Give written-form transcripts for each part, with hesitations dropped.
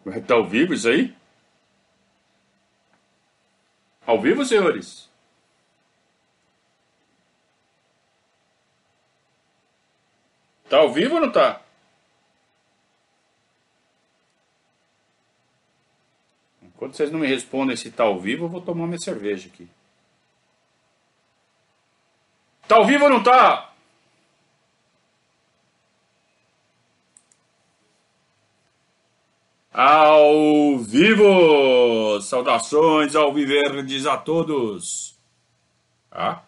Tá ao vivo isso aí? Ao vivo, senhores? Tá ao vivo ou não tá? Enquanto vocês não me respondem se tá ao vivo, eu vou tomar minha cerveja aqui. Tá ao vivo ou não tá? Ao vivo! Saudações ao Viverdes a todos! Ah?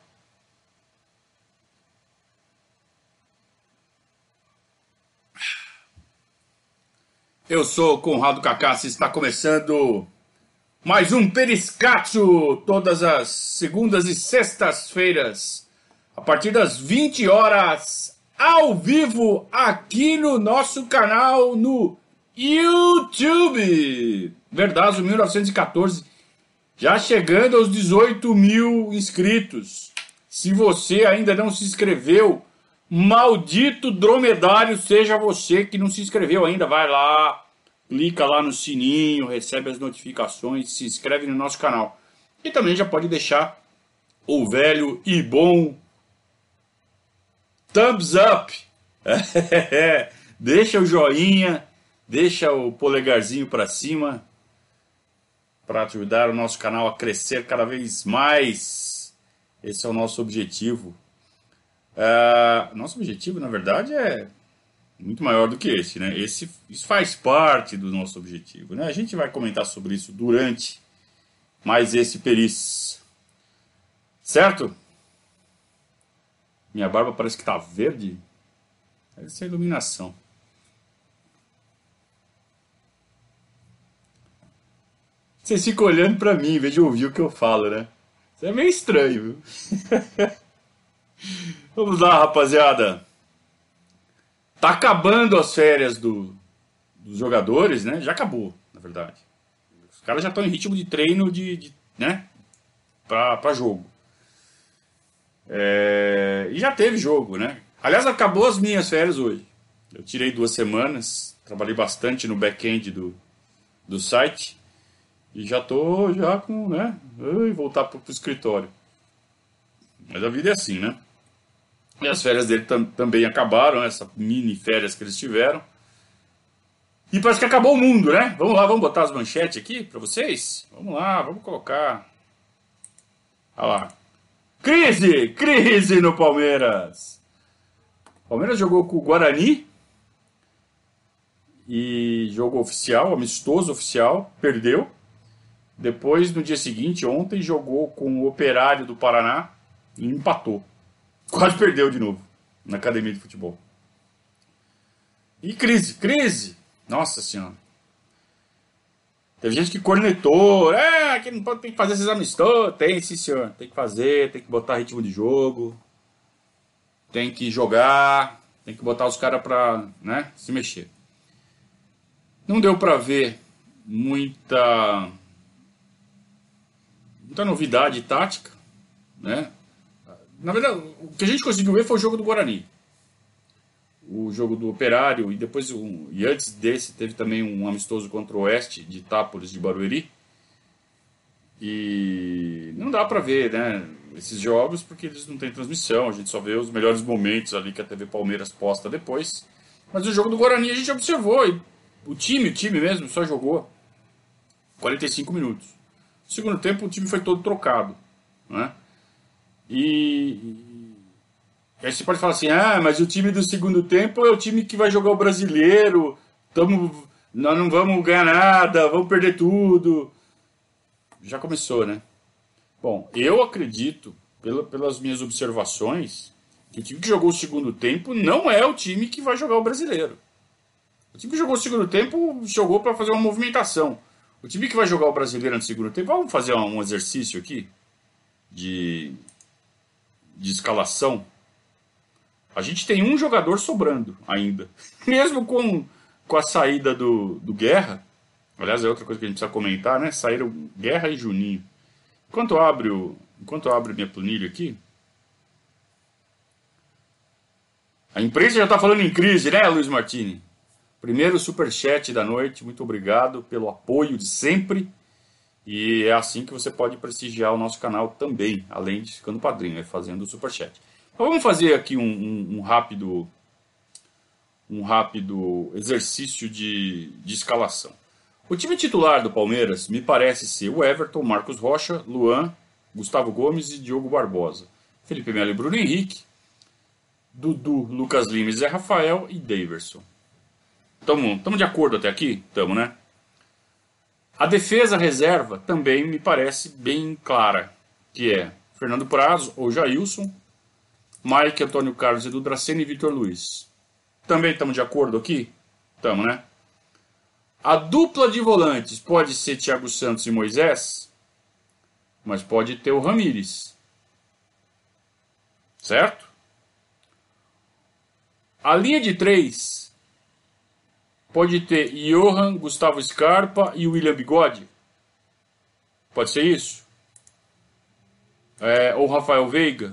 Eu sou Conrado Cacassi, está começando mais um Periscatso, todas as segundas e sextas-feiras, a partir das 20 horas, ao vivo, aqui no nosso canal no YouTube. Verdazo 1914, já chegando aos 18 mil inscritos. Se você ainda não se inscreveu, maldito dromedário seja você que não se inscreveu ainda, vai lá, clica lá no sininho, recebe as notificações, se inscreve no nosso canal. E também já pode deixar o velho e bom thumbs up. Deixa o joinha, deixa o polegarzinho para cima para ajudar o nosso canal a crescer cada vez mais. Esse é o nosso objetivo. Nosso objetivo, na verdade, é muito maior do que esse, né? Isso faz parte do nosso objetivo, né? A gente vai comentar sobre isso durante mais esse peris. Certo? Minha barba parece que tá verde. Deve ser iluminação. Vocês ficam olhando pra mim em vez de ouvir o que eu falo, né? Isso é meio estranho, viu? Vamos lá, rapaziada. Tá acabando as férias dos jogadores, né? Já acabou, na verdade. Os caras já estão em ritmo de treino né? Pra jogo. E já teve jogo, né? Aliás, acabou as minhas férias hoje. Eu tirei 2 semanas, trabalhei bastante no back-end do site e já tô com, né? Voltar pro escritório. Mas a vida é assim, né? E as férias dele também acabaram, essa mini férias que eles tiveram. E parece que acabou o mundo, né? Vamos lá, vamos botar as manchetes aqui para vocês? Vamos lá, vamos colocar. Olha lá. Crise no Palmeiras. O Palmeiras jogou com o Guarani. E jogo oficial, amistoso oficial, perdeu. Depois, no dia seguinte, ontem, jogou com o Operário do Paraná e empatou. Quase perdeu de novo na academia de futebol. E crise. Nossa senhora. Teve gente que cornetou. Que não pode, tem que fazer esses amistosos. Tem, sim, senhor. Tem que fazer, tem que botar ritmo de jogo. Tem que jogar. Tem que botar os caras pra, né, se mexer. Não deu pra ver muita novidade tática, né? Na verdade, o que a gente conseguiu ver foi o jogo do Guarani. O jogo do Operário, e depois, e antes desse, teve também um amistoso contra o Oeste de Itápolis de Barueri. E não dá pra ver, né, esses jogos, porque eles não têm transmissão, a gente só vê os melhores momentos ali que a TV Palmeiras posta depois. Mas o jogo do Guarani a gente observou, e o time mesmo só jogou 45 minutos. No segundo tempo o time foi todo trocado, né? E aí você pode falar assim, mas o time do segundo tempo é o time que vai jogar o brasileiro, nós não vamos ganhar nada, vamos perder tudo. Já começou, né? Bom, eu acredito, pelas minhas observações, que o time que jogou o segundo tempo não é o time que vai jogar o brasileiro. O time que jogou o segundo tempo jogou para fazer uma movimentação. O time que vai jogar o brasileiro no segundo tempo, vamos fazer um exercício aqui de escalação. A gente tem um jogador sobrando ainda. Mesmo com a saída do Guerra. Aliás, é outra coisa que a gente precisa comentar, né? Saíram Guerra e Juninho. Enquanto eu abro minha planilha aqui. A imprensa já está falando em crise, né, Luiz Martini? Primeiro superchat da noite, muito obrigado pelo apoio de sempre. E é assim que você pode prestigiar o nosso canal também, além de ficando padrinho, fazendo o superchat. Então vamos fazer aqui um rápido exercício de escalação. O time titular do Palmeiras me parece ser o Everton, Marcos Rocha, Luan, Gustavo Gomes e Diogo Barbosa. Felipe Melo e Bruno Henrique, Dudu, Lucas Lima, Zé Rafael e Daverson. Tamo de acordo até aqui? Tamo, né? A defesa reserva também me parece bem clara, que é Fernando Praz ou Jailson, Mike, Antônio Carlos, Edu Dracena e Vitor Luiz. Também estamos de acordo aqui? Tamo, né? A dupla de volantes pode ser Thiago Santos e Moisés, mas pode ter o Ramírez. Certo? A linha de 3 pode ter Johan, Gustavo Scarpa e William Bigode. Pode ser isso? Ou Rafael Veiga.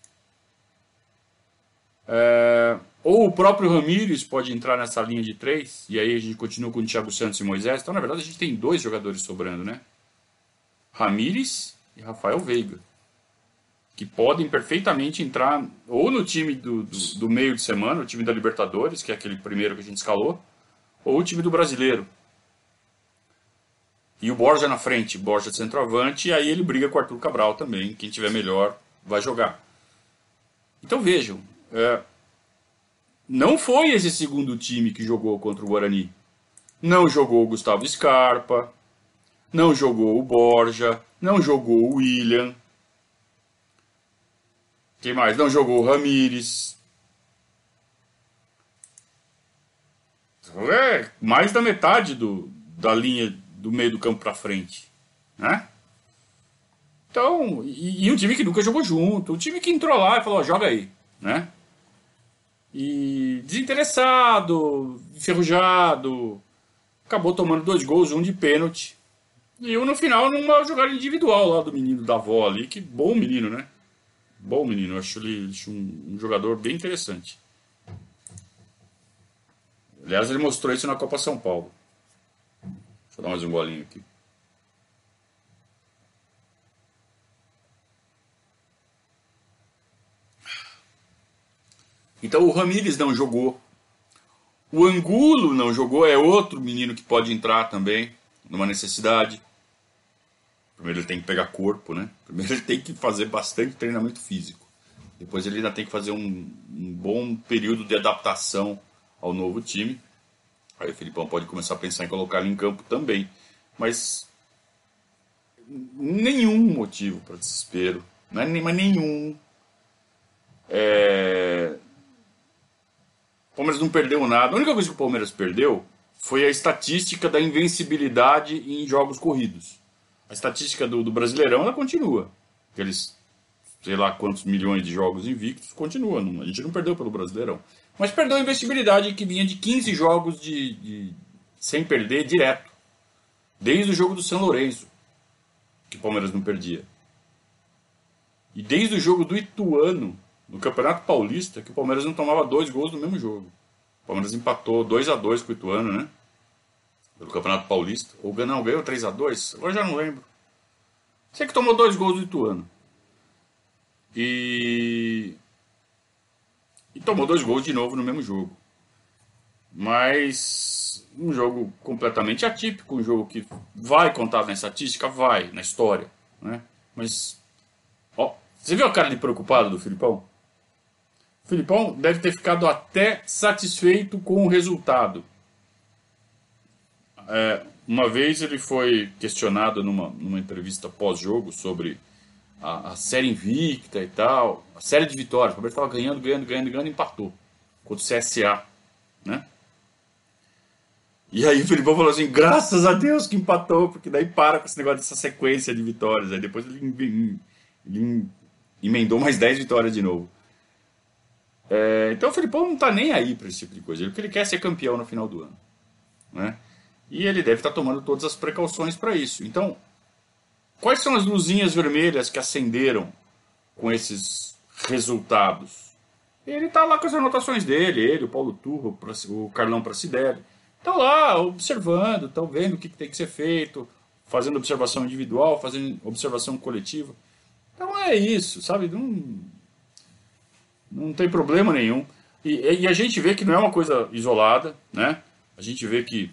Ou o próprio Ramírez pode entrar nessa linha de 3. E aí a gente continua com o Thiago Santos e Moisés. Então, na verdade, a gente tem 2 jogadores sobrando, né? Ramírez e Rafael Veiga. Que podem perfeitamente entrar ou no time do meio de semana, o time da Libertadores, que é aquele primeiro que a gente escalou, ou o time do Brasileiro. E o Borja na frente, Borja de centroavante, e aí ele briga com o Arthur Cabral também. Quem tiver melhor vai jogar. Então vejam, não foi esse segundo time que jogou contra o Guarani. Não jogou o Gustavo Scarpa, não jogou o Borja, não jogou o William. Quem mais? Não jogou o Ramírez. Mais da metade da linha do meio do campo para frente, né? Então, e um time que nunca jogou junto, um time que entrou lá e falou, joga aí, né? E desinteressado, enferrujado, acabou tomando 2 gols, um de pênalti. E um no final numa jogada individual lá do menino da avó ali, que bom menino, né? Bom menino, eu acho ele um jogador bem interessante. Aliás, ele mostrou isso na Copa São Paulo. Deixa eu dar mais um golinho aqui. Então o Ramírez não jogou. O Angulo não jogou, é outro menino que pode entrar também, numa necessidade. Primeiro ele tem que pegar corpo, né? Primeiro ele tem que fazer bastante treinamento físico. Depois ele ainda tem que fazer um bom período de adaptação ao novo time. Aí o Filipão pode começar a pensar em colocar ele em campo também. Mas nenhum motivo para desespero. Não é mas nenhum. O Palmeiras não perdeu nada. A única coisa que o Palmeiras perdeu foi a estatística da invencibilidade em jogos corridos. A estatística do Brasileirão, ela continua. Aqueles, sei lá quantos milhões de jogos invictos, continua. A gente não perdeu pelo Brasileirão. Mas perdeu a invencibilidade que vinha de 15 jogos sem perder direto. Desde o jogo do São Lourenço, que o Palmeiras não perdia. E desde o jogo do Ituano, no Campeonato Paulista, que o Palmeiras não tomava 2 gols no mesmo jogo. O Palmeiras empatou 2-2 com o Ituano, né? Pelo Campeonato Paulista. Ou não, ganhou 3-2? Agora já não lembro. Sei que tomou 2 gols do Ituano. E tomou 2 gols de novo no mesmo jogo. Mas um jogo completamente atípico, um jogo que vai contar na estatística, vai, na história, né? Mas, ó, você viu a cara de preocupado do Filipão? O Filipão deve ter ficado até satisfeito com o resultado. Uma vez ele foi questionado numa entrevista pós-jogo sobre a série invicta e tal, a série de vitórias. O Palmeiras estava ganhando, empatou contra o CSA, né? E aí o Filipão falou assim, graças a Deus que empatou, porque daí para com esse negócio dessa sequência de vitórias. Aí depois ele emendou mais 10 vitórias de novo. Então o Filipão não está nem aí para esse tipo de coisa. O que ele quer é ser campeão no final do ano, né? E ele deve estar tomando todas as precauções para isso. Então, quais são as luzinhas vermelhas que acenderam com esses resultados? Ele tá lá com as anotações dele, ele, o Paulo Turro, o Carlão Pracidelli. Estão lá observando, estão vendo o que tem que ser feito, fazendo observação individual, fazendo observação coletiva. Então é isso, sabe? Não tem problema nenhum. E a gente vê que não é uma coisa isolada, né? A gente vê que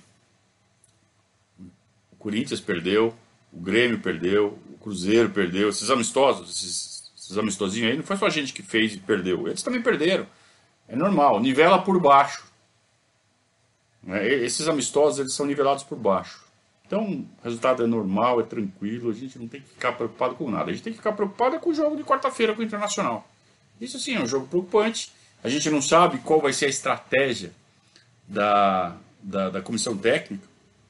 o Corinthians perdeu, o Grêmio perdeu, o Cruzeiro perdeu, esses amistosos, esses amistosinhos aí, não foi só a gente que fez e perdeu, eles também perderam. É normal, nivela por baixo. Né? Esses amistosos, eles são nivelados por baixo. Então, o resultado é normal, é tranquilo, a gente não tem que ficar preocupado com nada. A gente tem que ficar preocupado com o jogo de quarta-feira com o Internacional. Isso sim é um jogo preocupante. A gente não sabe qual vai ser a estratégia da comissão técnica.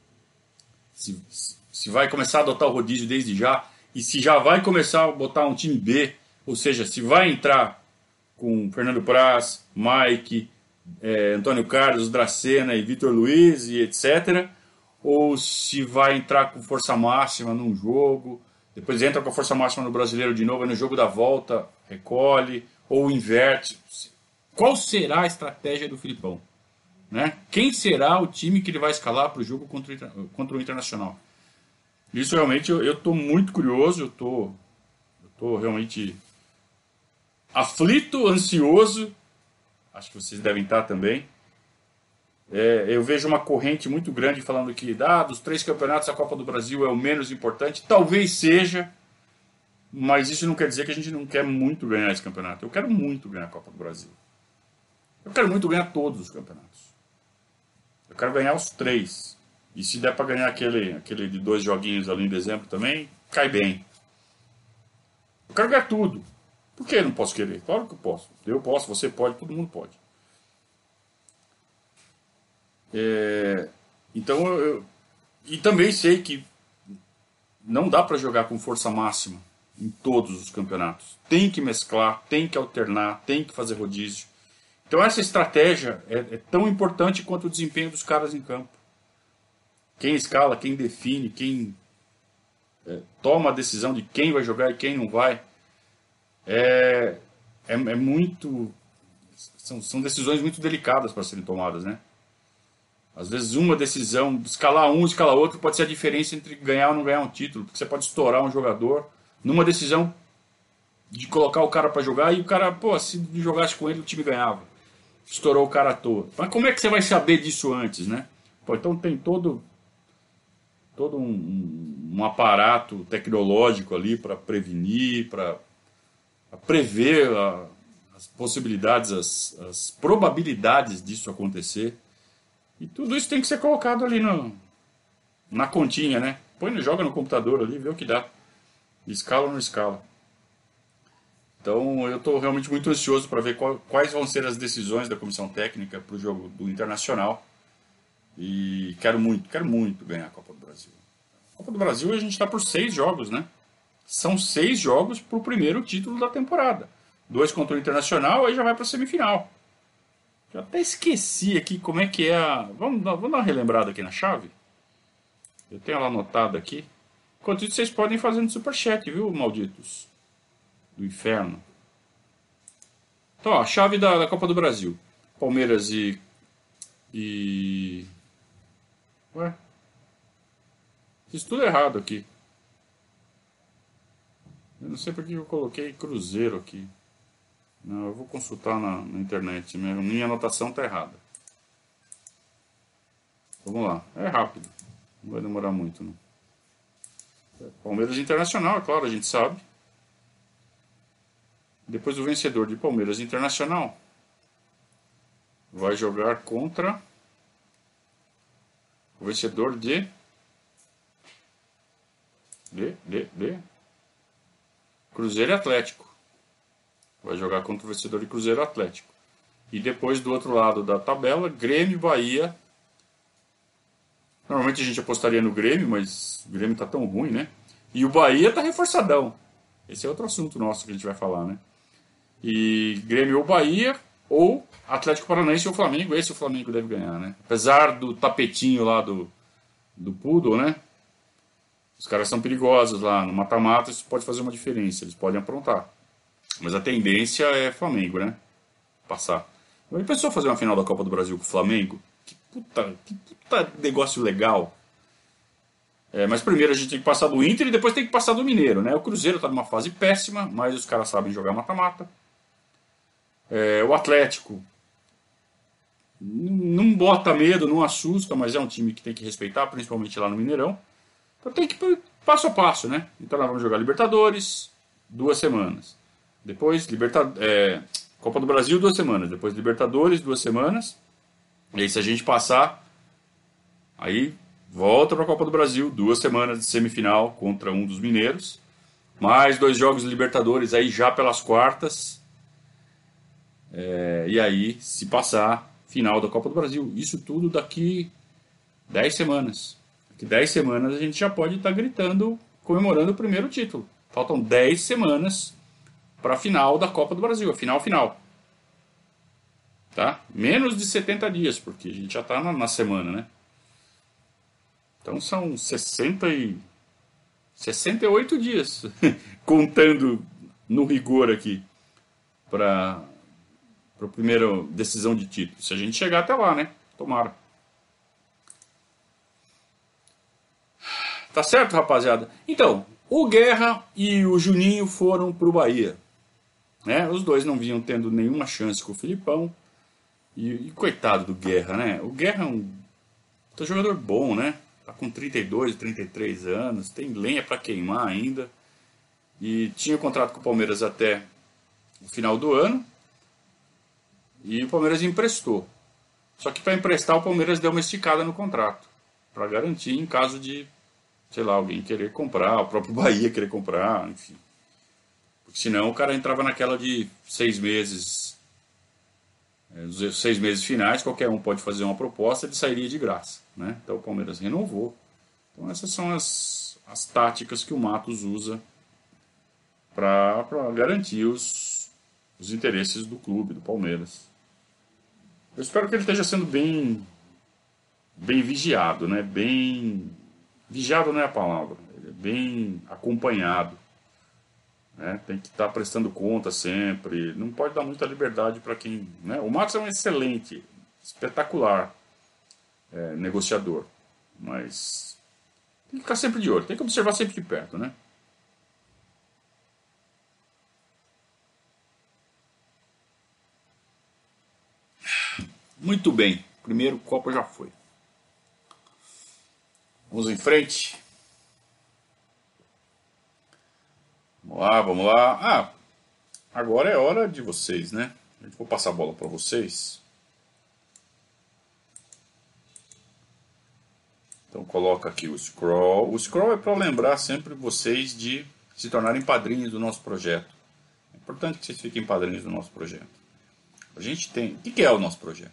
Se vai começar a adotar o rodízio desde já. E se já vai começar a botar um time B. Ou seja, se vai entrar com Fernando Praz, Mike, Antônio Carlos, Dracena e Vitor Luiz e etc. Ou se vai entrar com força máxima num jogo. Depois entra com a força máxima no Brasileiro de novo. No jogo da volta, recolhe. Ou inverte. Qual será a estratégia do Filipão? Né? Quem será o time que ele vai escalar para o jogo contra o Internacional? Isso realmente eu estou muito curioso, eu tô realmente aflito, ansioso. Acho que vocês devem estar também. Eu vejo uma corrente muito grande falando que dos 3 campeonatos a Copa do Brasil é o menos importante. Talvez seja, mas isso não quer dizer que a gente não quer muito ganhar esse campeonato. Eu quero muito ganhar a Copa do Brasil. Eu quero muito ganhar todos os campeonatos. Eu quero ganhar os 3. E se der para ganhar aquele de 2 joguinhos ali em dezembro também, cai bem. Eu quero ganhar tudo. Por que eu não posso querer? Claro que eu posso. Eu posso, você pode, todo mundo pode. Então e também sei que não dá para jogar com força máxima em todos os campeonatos. Tem que mesclar, tem que alternar, tem que fazer rodízio. Então essa estratégia é tão importante quanto o desempenho dos caras em campo. Quem escala, quem define, quem toma a decisão de quem vai jogar e quem não vai, é muito... São decisões muito delicadas para serem tomadas, né? Às vezes uma decisão, escalar um, escalar outro, pode ser a diferença entre ganhar ou não ganhar um título, porque você pode estourar um jogador numa decisão de colocar o cara para jogar e o cara, se jogasse com ele o time ganhava. Estourou o cara à toa. Mas como é que você vai saber disso antes, né? Então tem todo um aparato tecnológico ali para prevenir, para prever as possibilidades, as probabilidades disso acontecer. E tudo isso tem que ser colocado ali na continha, né? Joga no computador ali, vê o que dá. Escala ou não escala. Então eu estou realmente muito ansioso para ver quais vão ser as decisões da comissão técnica para o jogo do Internacional. E quero muito ganhar a Copa do Brasil. A Copa do Brasil a gente está por 6 jogos, né? São 6 jogos para o primeiro título da temporada. 2 contra o Internacional, aí já vai para a semifinal. Já até esqueci aqui como é que é a... Vamos dar uma relembrada aqui na chave? Eu tenho ela anotada aqui. Enquanto isso, vocês podem fazer no superchat, viu, malditos? Do inferno. Então, ó, a chave da Copa do Brasil. Palmeiras e... Ué? Fiz tudo errado aqui. Eu não sei porque eu coloquei Cruzeiro aqui. Não, eu vou consultar na internet. Minha anotação está errada. Vamos lá. É rápido. Não vai demorar muito, não. Palmeiras Internacional, é claro, a gente sabe. Depois o vencedor de Palmeiras Internacional vai jogar contra o vencedor de Cruzeiro e Atlético. Vai jogar contra o vencedor de Cruzeiro e Atlético. E depois do outro lado da tabela, Grêmio e Bahia. Normalmente a gente apostaria no Grêmio, mas o Grêmio tá tão ruim, né? E o Bahia tá reforçadão. Esse é outro assunto nosso que a gente vai falar, né? E Grêmio ou Bahia, ou Atlético Paranaense ou Flamengo. Esse o Flamengo deve ganhar, né? Apesar do tapetinho lá do Poodle, né? Os caras são perigosos lá. No mata-mata isso pode fazer uma diferença. Eles podem aprontar. Mas a tendência é Flamengo, né? passar. Ele pensou fazer uma final da Copa do Brasil com o Flamengo? Que puta negócio legal. Mas primeiro a gente tem que passar do Inter e depois tem que passar do Mineiro, né? O Cruzeiro está numa fase péssima, mas os caras sabem jogar mata-mata. O Atlético não bota medo, não assusta, mas é um time que tem que respeitar, principalmente lá no Mineirão. Então tem que ir passo a passo, né? Então nós vamos jogar Libertadores, 2 semanas. Depois Copa do Brasil, 2 semanas. Depois Libertadores, 2 semanas. E aí se a gente passar, aí volta para a Copa do Brasil, 2 semanas de semifinal contra um dos mineiros. Mais 2 jogos de Libertadores aí já pelas quartas. E aí, se passar, final da Copa do Brasil. Isso tudo daqui 10 semanas. Daqui 10 semanas a gente já pode estar gritando, comemorando o primeiro título. Faltam 10 semanas para a final da Copa do Brasil, a final. Tá? Menos de 70 dias, porque a gente já está na semana, né? Então são 68 dias, contando no rigor aqui, para a primeira decisão de título. Se a gente chegar até lá, né? Tomara. Tá certo, rapaziada? Então, o Guerra e o Juninho foram pro Bahia. Né? Os dois não vinham tendo nenhuma chance com o Filipão. E coitado do Guerra, né? O Guerra é um jogador bom, né? Tá com 32, 33 anos, tem lenha para queimar ainda. E tinha contrato com o Palmeiras até o final do ano. E o Palmeiras emprestou. Só que para emprestar o Palmeiras deu uma esticada no contrato. Para garantir em caso de, sei lá, alguém querer comprar, o próprio Bahia querer comprar, enfim. Porque senão o cara entrava naquela de 6 meses. Os 6 meses finais, qualquer um pode fazer uma proposta, ele sairia de graça. Né? Então o Palmeiras renovou. Então essas são as táticas que o Matos usa para garantir os interesses do clube, do Palmeiras. Eu espero que ele esteja sendo bem vigiado, né? Vigiado não é a palavra, ele é bem acompanhado. Né? Tem que estar prestando conta sempre, não pode dar muita liberdade para quem... Né? O Matos é um excelente, espetacular negociador, mas tem que ficar sempre de olho, tem que observar sempre de perto, né? Muito bem, primeiro Copa já foi. Vamos em frente. Vamos lá. Agora é hora de vocês, né? Eu vou passar a bola para vocês. Então coloca aqui o scroll. O scroll é para lembrar sempre vocês de se tornarem padrinhos do nosso projeto. É importante que vocês fiquem padrinhos do nosso projeto. A gente tem... O que é o nosso projeto?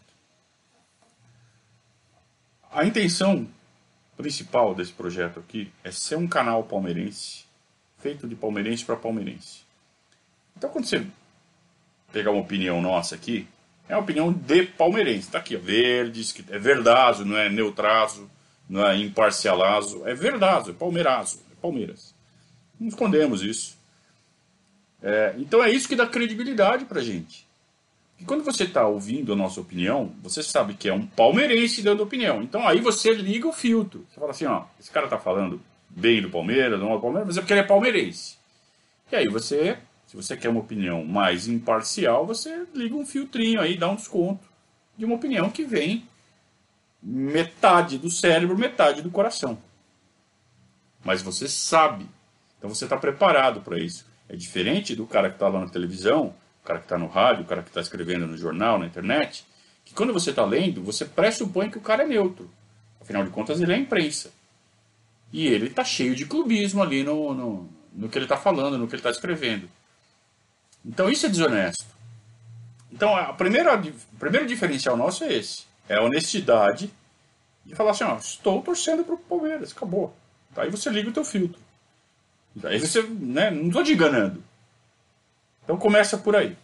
A intenção principal desse projeto aqui é ser um canal palmeirense, feito de palmeirense para palmeirense. Então quando você pegar uma opinião nossa aqui, é uma opinião de palmeirense. Está aqui, verdes, é verdazo, não é neutrazo, não é imparcialazo, é verdazo, é palmeirazo, é Palmeiras. Não escondemos isso. Então é isso que dá credibilidade pra gente. E quando você está ouvindo a nossa opinião, você sabe que é um palmeirense dando opinião. Então aí você liga o filtro. Você fala assim, esse cara está falando bem do Palmeiras, não é do Palmeiras, mas é porque ele é palmeirense. E aí você, se você quer uma opinião mais imparcial, você liga um filtrinho aí, dá um desconto de uma opinião que vem metade do cérebro, metade do coração. Mas você sabe. Então você está preparado para isso. É diferente do cara que está lá na televisão, o cara que está no rádio, o cara que está escrevendo no jornal, na internet, que quando você está lendo, você pressupõe que o cara é neutro. Afinal de contas, ele é a imprensa. E ele está cheio de clubismo ali no que ele está falando, no que ele está escrevendo. Então isso é desonesto. Então o primeiro diferencial nosso é esse. É a honestidade de falar assim, estou torcendo para o Palmeiras, acabou. Aí você liga o teu filtro. Aí você, não estou te enganando. Então começa por aí.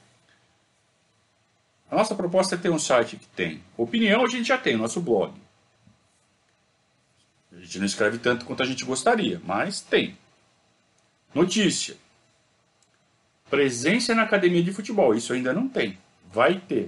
A nossa proposta é ter um site que tem opinião, a gente já tem, o nosso blog. A gente não escreve tanto quanto a gente gostaria, mas tem. Notícia. Presença na academia de futebol, isso ainda não tem. Vai ter.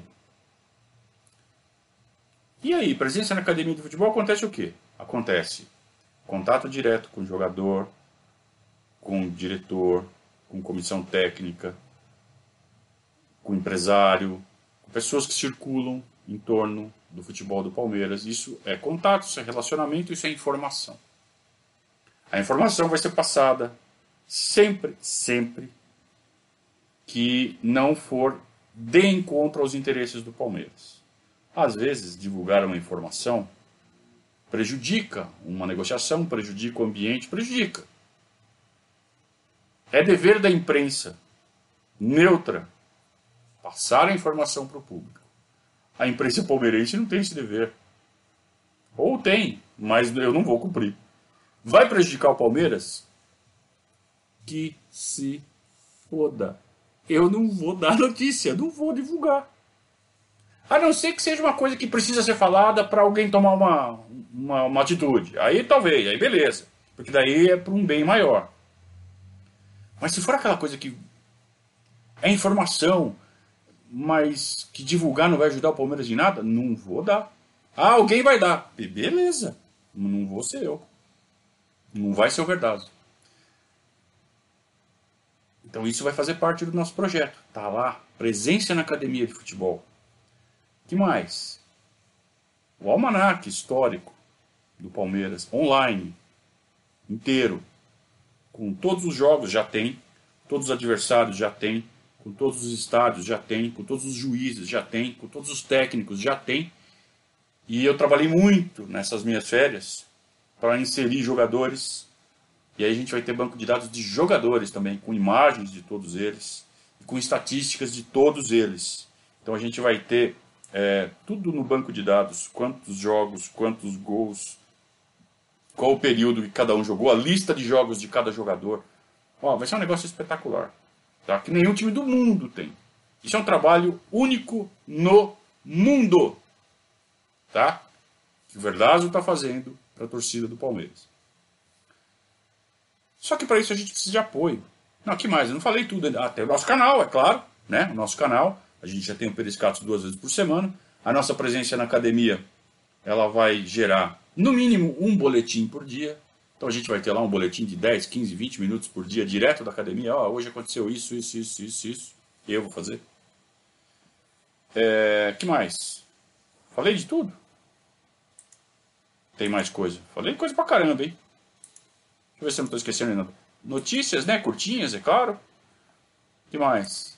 E aí, presença na academia de futebol, acontece o quê? Acontece contato direto com o jogador, com o diretor, com comissão técnica, com o empresário, com pessoas que circulam em torno do futebol do Palmeiras. Isso é contato, isso é relacionamento, isso é informação. A informação vai ser passada sempre, sempre que não for de encontro aos interesses do Palmeiras. Às vezes, divulgar uma informação prejudica uma negociação, prejudica o ambiente, prejudica. É dever da imprensa neutra passar a informação para o público. A imprensa palmeirense não tem esse dever. Ou tem, mas eu não vou cumprir. Vai prejudicar o Palmeiras? Que se foda. Eu não vou dar notícia, não vou divulgar. A não ser que seja uma coisa que precisa ser falada para alguém tomar uma atitude. Aí talvez, aí beleza. Porque daí é para um bem maior. Mas se for aquela coisa que é informação, mas que divulgar não vai ajudar o Palmeiras em nada, não vou dar. Ah, alguém vai dar. Beleza. Não vou ser eu. Não vai ser o Verdazo. Então isso vai fazer parte do nosso projeto. Tá lá, presença na academia de futebol. Que mais? O almanaque histórico do Palmeiras, online, inteiro, com todos os jogos já tem, todos os adversários já tem, com todos os estádios já tem, com todos os juízes já tem, com todos os técnicos já tem. E eu trabalhei muito nessas minhas férias para inserir jogadores. E aí a gente vai ter banco de dados de jogadores também, com imagens de todos eles, e com estatísticas de todos eles. Então a gente vai ter tudo no banco de dados, quantos jogos, quantos gols, qual o período que cada um jogou, a lista de jogos de cada jogador. Ó, vai ser um negócio espetacular, tá? Que nenhum time do mundo tem. Isso é um trabalho único no mundo, tá? Que o Verdazo está fazendo para a torcida do Palmeiras. Só que para isso a gente precisa de apoio. Não, que mais? Eu não falei tudo ainda. Tem o nosso canal, é claro, né? O nosso canal. A gente já tem o Periscatos 2 vezes por semana. A nossa presença na academia, ela vai gerar, no mínimo, um boletim por dia. Então a gente vai ter lá um boletim de 10, 15, 20 minutos por dia, direto da academia. Ó, hoje aconteceu isso, isso, isso, isso, isso. Eu vou fazer. Que mais? Falei de tudo? Tem mais coisa. Falei coisa pra caramba, hein? Deixa eu ver se eu não estou esquecendo ainda. Notícias, né? Curtinhas, é claro. O que mais?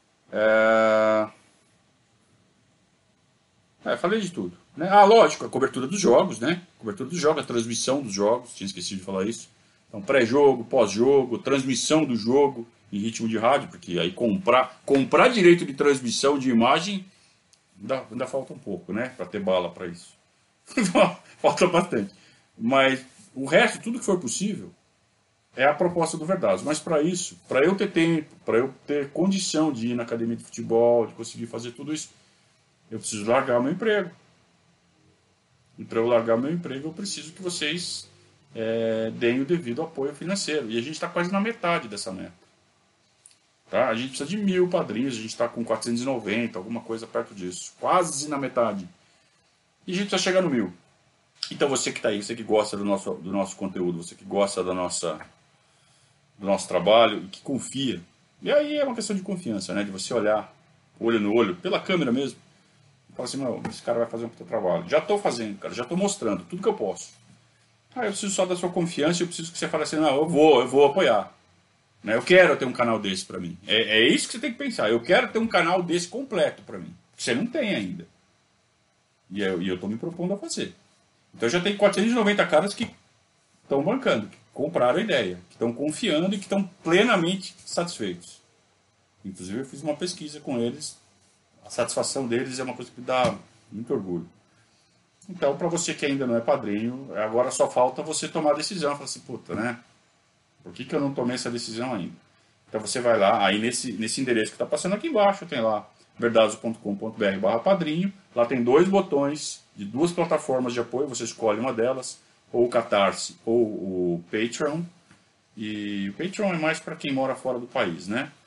Falei de tudo. Né? Ah, lógico, a cobertura dos jogos, né? Cobertura dos jogos, a transmissão dos jogos. Tinha esquecido de falar isso. Então, pré-jogo, pós-jogo, transmissão do jogo em ritmo de rádio, porque aí comprar direito de transmissão de imagem ainda falta um pouco, né? Para ter bala para isso. Falta bastante. Mas o resto, tudo que for possível, é a proposta do Verdazo. Mas para isso, para eu ter tempo, para eu ter condição de ir na academia de futebol, de conseguir fazer tudo isso, eu preciso largar o meu emprego. E para eu largar o meu emprego, eu preciso que vocês deem o devido apoio financeiro. E a gente está quase na metade dessa meta. Tá? A gente precisa de 1.000 padrinhos, a gente está com 490, alguma coisa perto disso. Quase na metade. E a gente precisa chegar no 1.000. Então você que está aí, você que gosta do nosso conteúdo, você que gosta do nosso trabalho e que confia. E aí é uma questão de confiança, né? De você olhar olho no olho, pela câmera mesmo, e falar assim, não, esse cara vai fazer um puta trabalho. Já estou fazendo, cara, já estou mostrando tudo que eu posso. Eu preciso só da sua confiança e eu preciso que você fale assim, não, eu vou apoiar. Né? Eu quero ter um canal desse para mim. É isso que você tem que pensar. Eu quero ter um canal desse completo para mim. Você não tem ainda. E eu estou me propondo a fazer. Então já tem 490 caras que estão bancando, que compraram a ideia, que estão confiando e que estão plenamente satisfeitos. Inclusive eu fiz uma pesquisa com eles, a satisfação deles é uma coisa que me dá muito orgulho. Então, para você que ainda não é padrinho, agora só falta você tomar a decisão. Falar assim, puta, né? Por que eu não tomei essa decisão ainda? Então você vai lá, aí nesse endereço que está passando aqui embaixo, tem lá verdazo.com.br/padrinho. Lá tem 2 botões de 2 plataformas de apoio, você escolhe uma delas, ou o Catarse ou o Patreon. E o Patreon é mais para quem mora fora do país, né?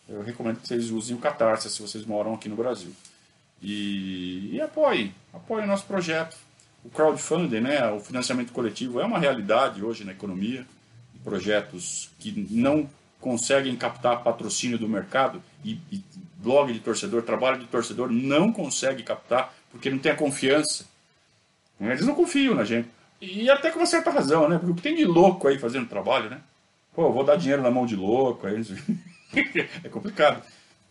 eu recomendo que vocês usem o Catarse se vocês moram aqui no Brasil. E apoiem o nosso projeto. O crowdfunding, né, o financiamento coletivo é uma realidade hoje na economia. Projetos que não conseguem captar patrocínio do mercado e blog de torcedor, trabalho de torcedor não consegue captar porque não tem a confiança. Eles não confiam na gente. E até com uma certa razão, né? Porque o que tem de louco aí fazendo trabalho, né? Pô, eu vou dar dinheiro na mão de louco, aí é complicado.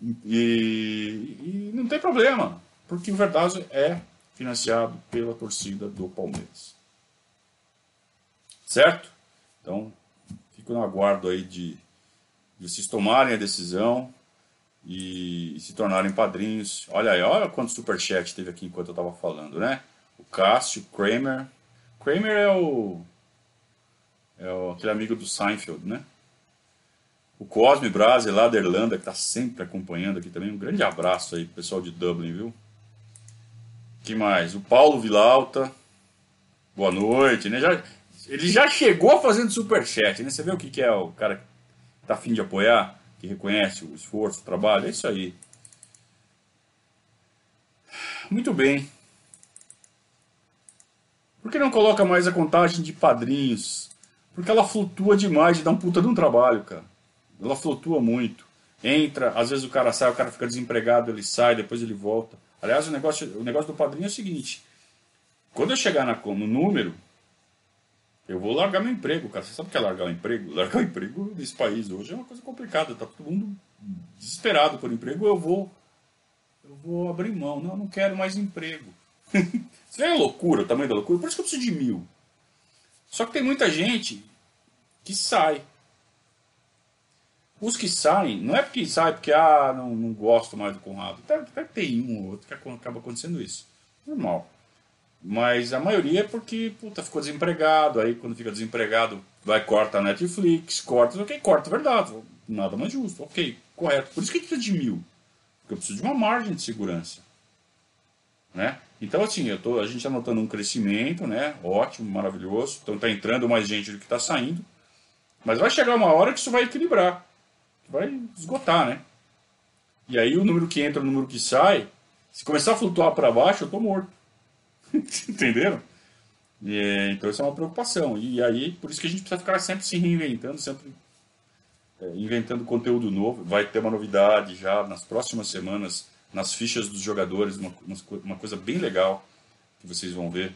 E não tem problema, porque o Verdazo é financiado pela torcida do Palmeiras. Certo? Então, fico no aguardo aí de vocês tomarem a decisão e se tornarem padrinhos. Olha aí, olha quanto superchat teve aqui enquanto eu estava falando, né? O Cássio, Kramer. Kramer é aquele amigo do Seinfeld, né? O Cosme Brase, lá da Irlanda, que está sempre acompanhando aqui também. Um grande abraço aí pro pessoal de Dublin, viu? Que mais? O Paulo Vilauta. Boa noite, né? Ele já chegou fazendo superchat, né? Você vê o que é o cara que tá afim de apoiar, que reconhece o esforço, o trabalho, é isso aí. Muito bem. Por que não coloca mais a contagem de padrinhos? Porque ela flutua demais e dá um puta de um trabalho, cara. Ela flutua muito. Entra, às vezes o cara sai, o cara fica desempregado, ele sai, depois ele volta. Aliás, o negócio do padrinho é o seguinte. Quando eu chegar no número, eu vou largar meu emprego, cara. Você sabe o que é largar o emprego? Largar o emprego nesse país hoje é uma coisa complicada. Tá todo mundo desesperado por emprego. Eu vou abrir mão. Não, eu não quero mais emprego. Você vê a loucura, o tamanho da loucura? Por isso que eu preciso de 1.000. Só que tem muita gente que sai. Os que saem, não é porque sai porque não gosto mais do Conrado. Até tem um ou outro que acaba acontecendo isso. Normal. Mas a maioria é porque, puta, ficou desempregado. Aí quando fica desempregado, vai corta a Netflix, corta, ok, corta, verdade. Nada mais justo, ok, correto. Por isso que a gente precisa de 1.000. Porque eu preciso de uma margem de segurança. Né? Então assim, a gente está notando um crescimento, né? Ótimo, maravilhoso. Então está entrando mais gente do que está saindo. Mas vai chegar uma hora que isso vai equilibrar. Vai esgotar, né? E aí o número que entra, o número que sai, se começar a flutuar para baixo, eu tô morto. Entenderam? Então isso é uma preocupação. E aí, por isso que a gente precisa ficar sempre se reinventando, sempre inventando conteúdo novo. Vai ter uma novidade já nas próximas semanas, nas fichas dos jogadores, uma coisa bem legal que vocês vão ver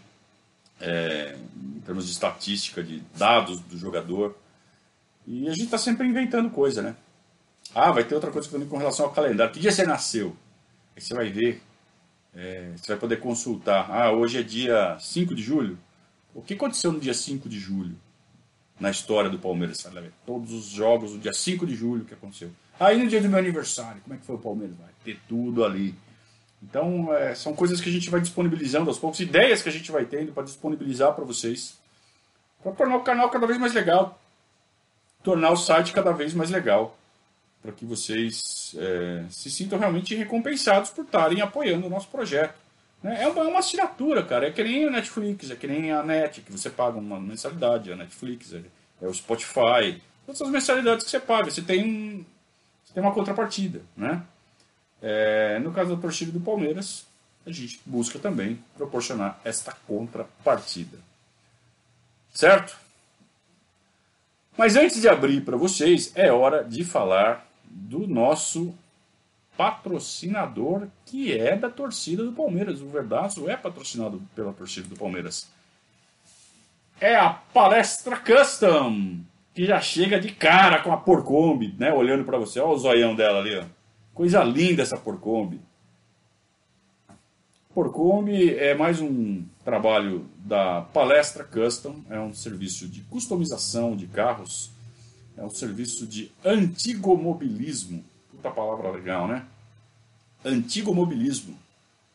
em termos de estatística, de dados do jogador. E a gente está sempre inventando coisa, né? Vai ter outra coisa também com relação ao calendário. Que dia você nasceu? Aí você vai ver, você vai poder consultar. Hoje é dia 5 de julho. O que aconteceu no dia 5 de julho? Na história do Palmeiras. Você vai ver todos os jogos do dia 5 de julho que aconteceu. Aí no dia do meu aniversário, como é que foi o Palmeiras? Vai ter tudo ali. Então, são coisas que a gente vai disponibilizando aos poucos, ideias que a gente vai tendo para disponibilizar para vocês. Para tornar o canal cada vez mais legal. Tornar o site cada vez mais legal. Para que vocês se sintam realmente recompensados por estarem apoiando o nosso projeto. Né? É uma assinatura, cara. É que nem a Netflix, é que nem a Net, que você paga uma mensalidade. A Netflix, é o Spotify. Todas as mensalidades que você paga. Você tem uma contrapartida. Né? No caso da torcida do Palmeiras, a gente busca também proporcionar esta contrapartida. Certo? Mas antes de abrir para vocês, é hora de falar do nosso patrocinador, que é da torcida do Palmeiras. O Verdazo é patrocinado pela torcida do Palmeiras. É a Palestra Custom, que já chega de cara com a Porcombi, né? Olhando para você. Olha o zoião dela ali, ó. Coisa linda essa Porcombi. Porcombi é mais um trabalho da Palestra Custom, é um serviço de customização de carros, é um serviço de antigomobilismo. Puta palavra legal, né? Antigomobilismo.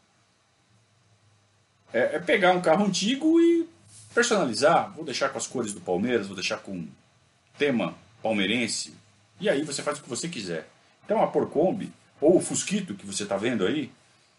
É pegar um carro antigo e personalizar. Vou deixar com as cores do Palmeiras, vou deixar com tema palmeirense. E aí você faz o que você quiser. Então a Porcombi, ou o Fusquito que você está vendo aí,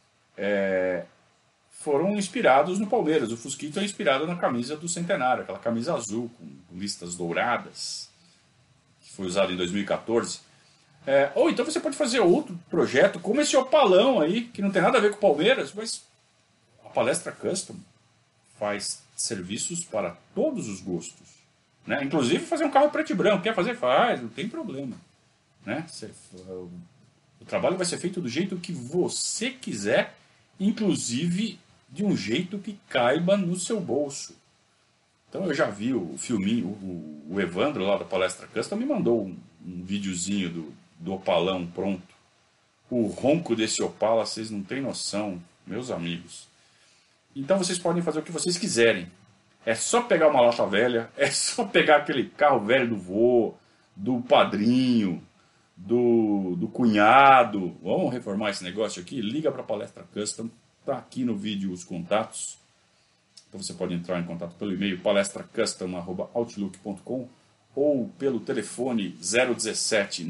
foram inspirados no Palmeiras. O Fusquito é inspirado na camisa do Centenário, aquela camisa azul com listas douradas, que foi usada em 2014. Ou então você pode fazer outro projeto, como esse Opalão aí, que não tem nada a ver com o Palmeiras, mas a Palestra Custom faz serviços para todos os gostos. Né? Inclusive fazer um carro preto e branco. Quer fazer? Faz, não tem problema. Né? O trabalho vai ser feito do jeito que você quiser, inclusive de um jeito que caiba no seu bolso. Então eu já vi o filminho, o Evandro lá da Palestra Custom me mandou um videozinho do Opalão pronto. O ronco desse Opala, vocês não têm noção, meus amigos. Então vocês podem fazer o que vocês quiserem. É só pegar uma lata velha, é só pegar aquele carro velho do vô, do padrinho, do cunhado. Vamos reformar esse negócio aqui? Liga para a Palestra Custom, tá aqui no vídeo os contatos. Então você pode entrar em contato pelo e-mail palestracustom@outlook.com ou pelo telefone 017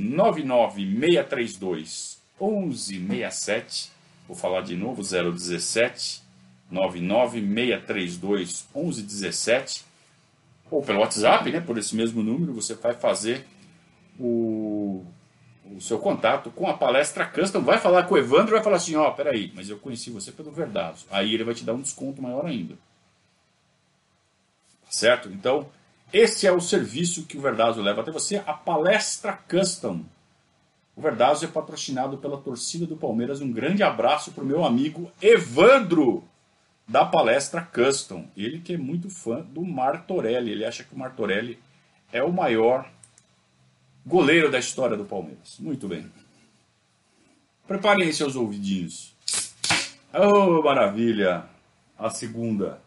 99632 1167. Vou falar de novo, 017 99632 1117. Ou pelo WhatsApp, né, por esse mesmo número, você vai fazer o seu contato com a Palestra Custom. Vai falar com o Evandro e vai falar assim, peraí, mas eu conheci você pelo Verdazo. Aí ele vai te dar um desconto maior ainda. Certo? Então, esse é o serviço que o Verdazo leva até você, a Palestra Custom. O Verdazo é patrocinado pela torcida do Palmeiras. Um grande abraço para o meu amigo Evandro, da Palestra Custom. Ele que é muito fã do Martorelli. Ele acha que o Martorelli é o maior goleiro da história do Palmeiras. Muito bem. Preparem seus ouvidinhos. Oh, maravilha! A segunda.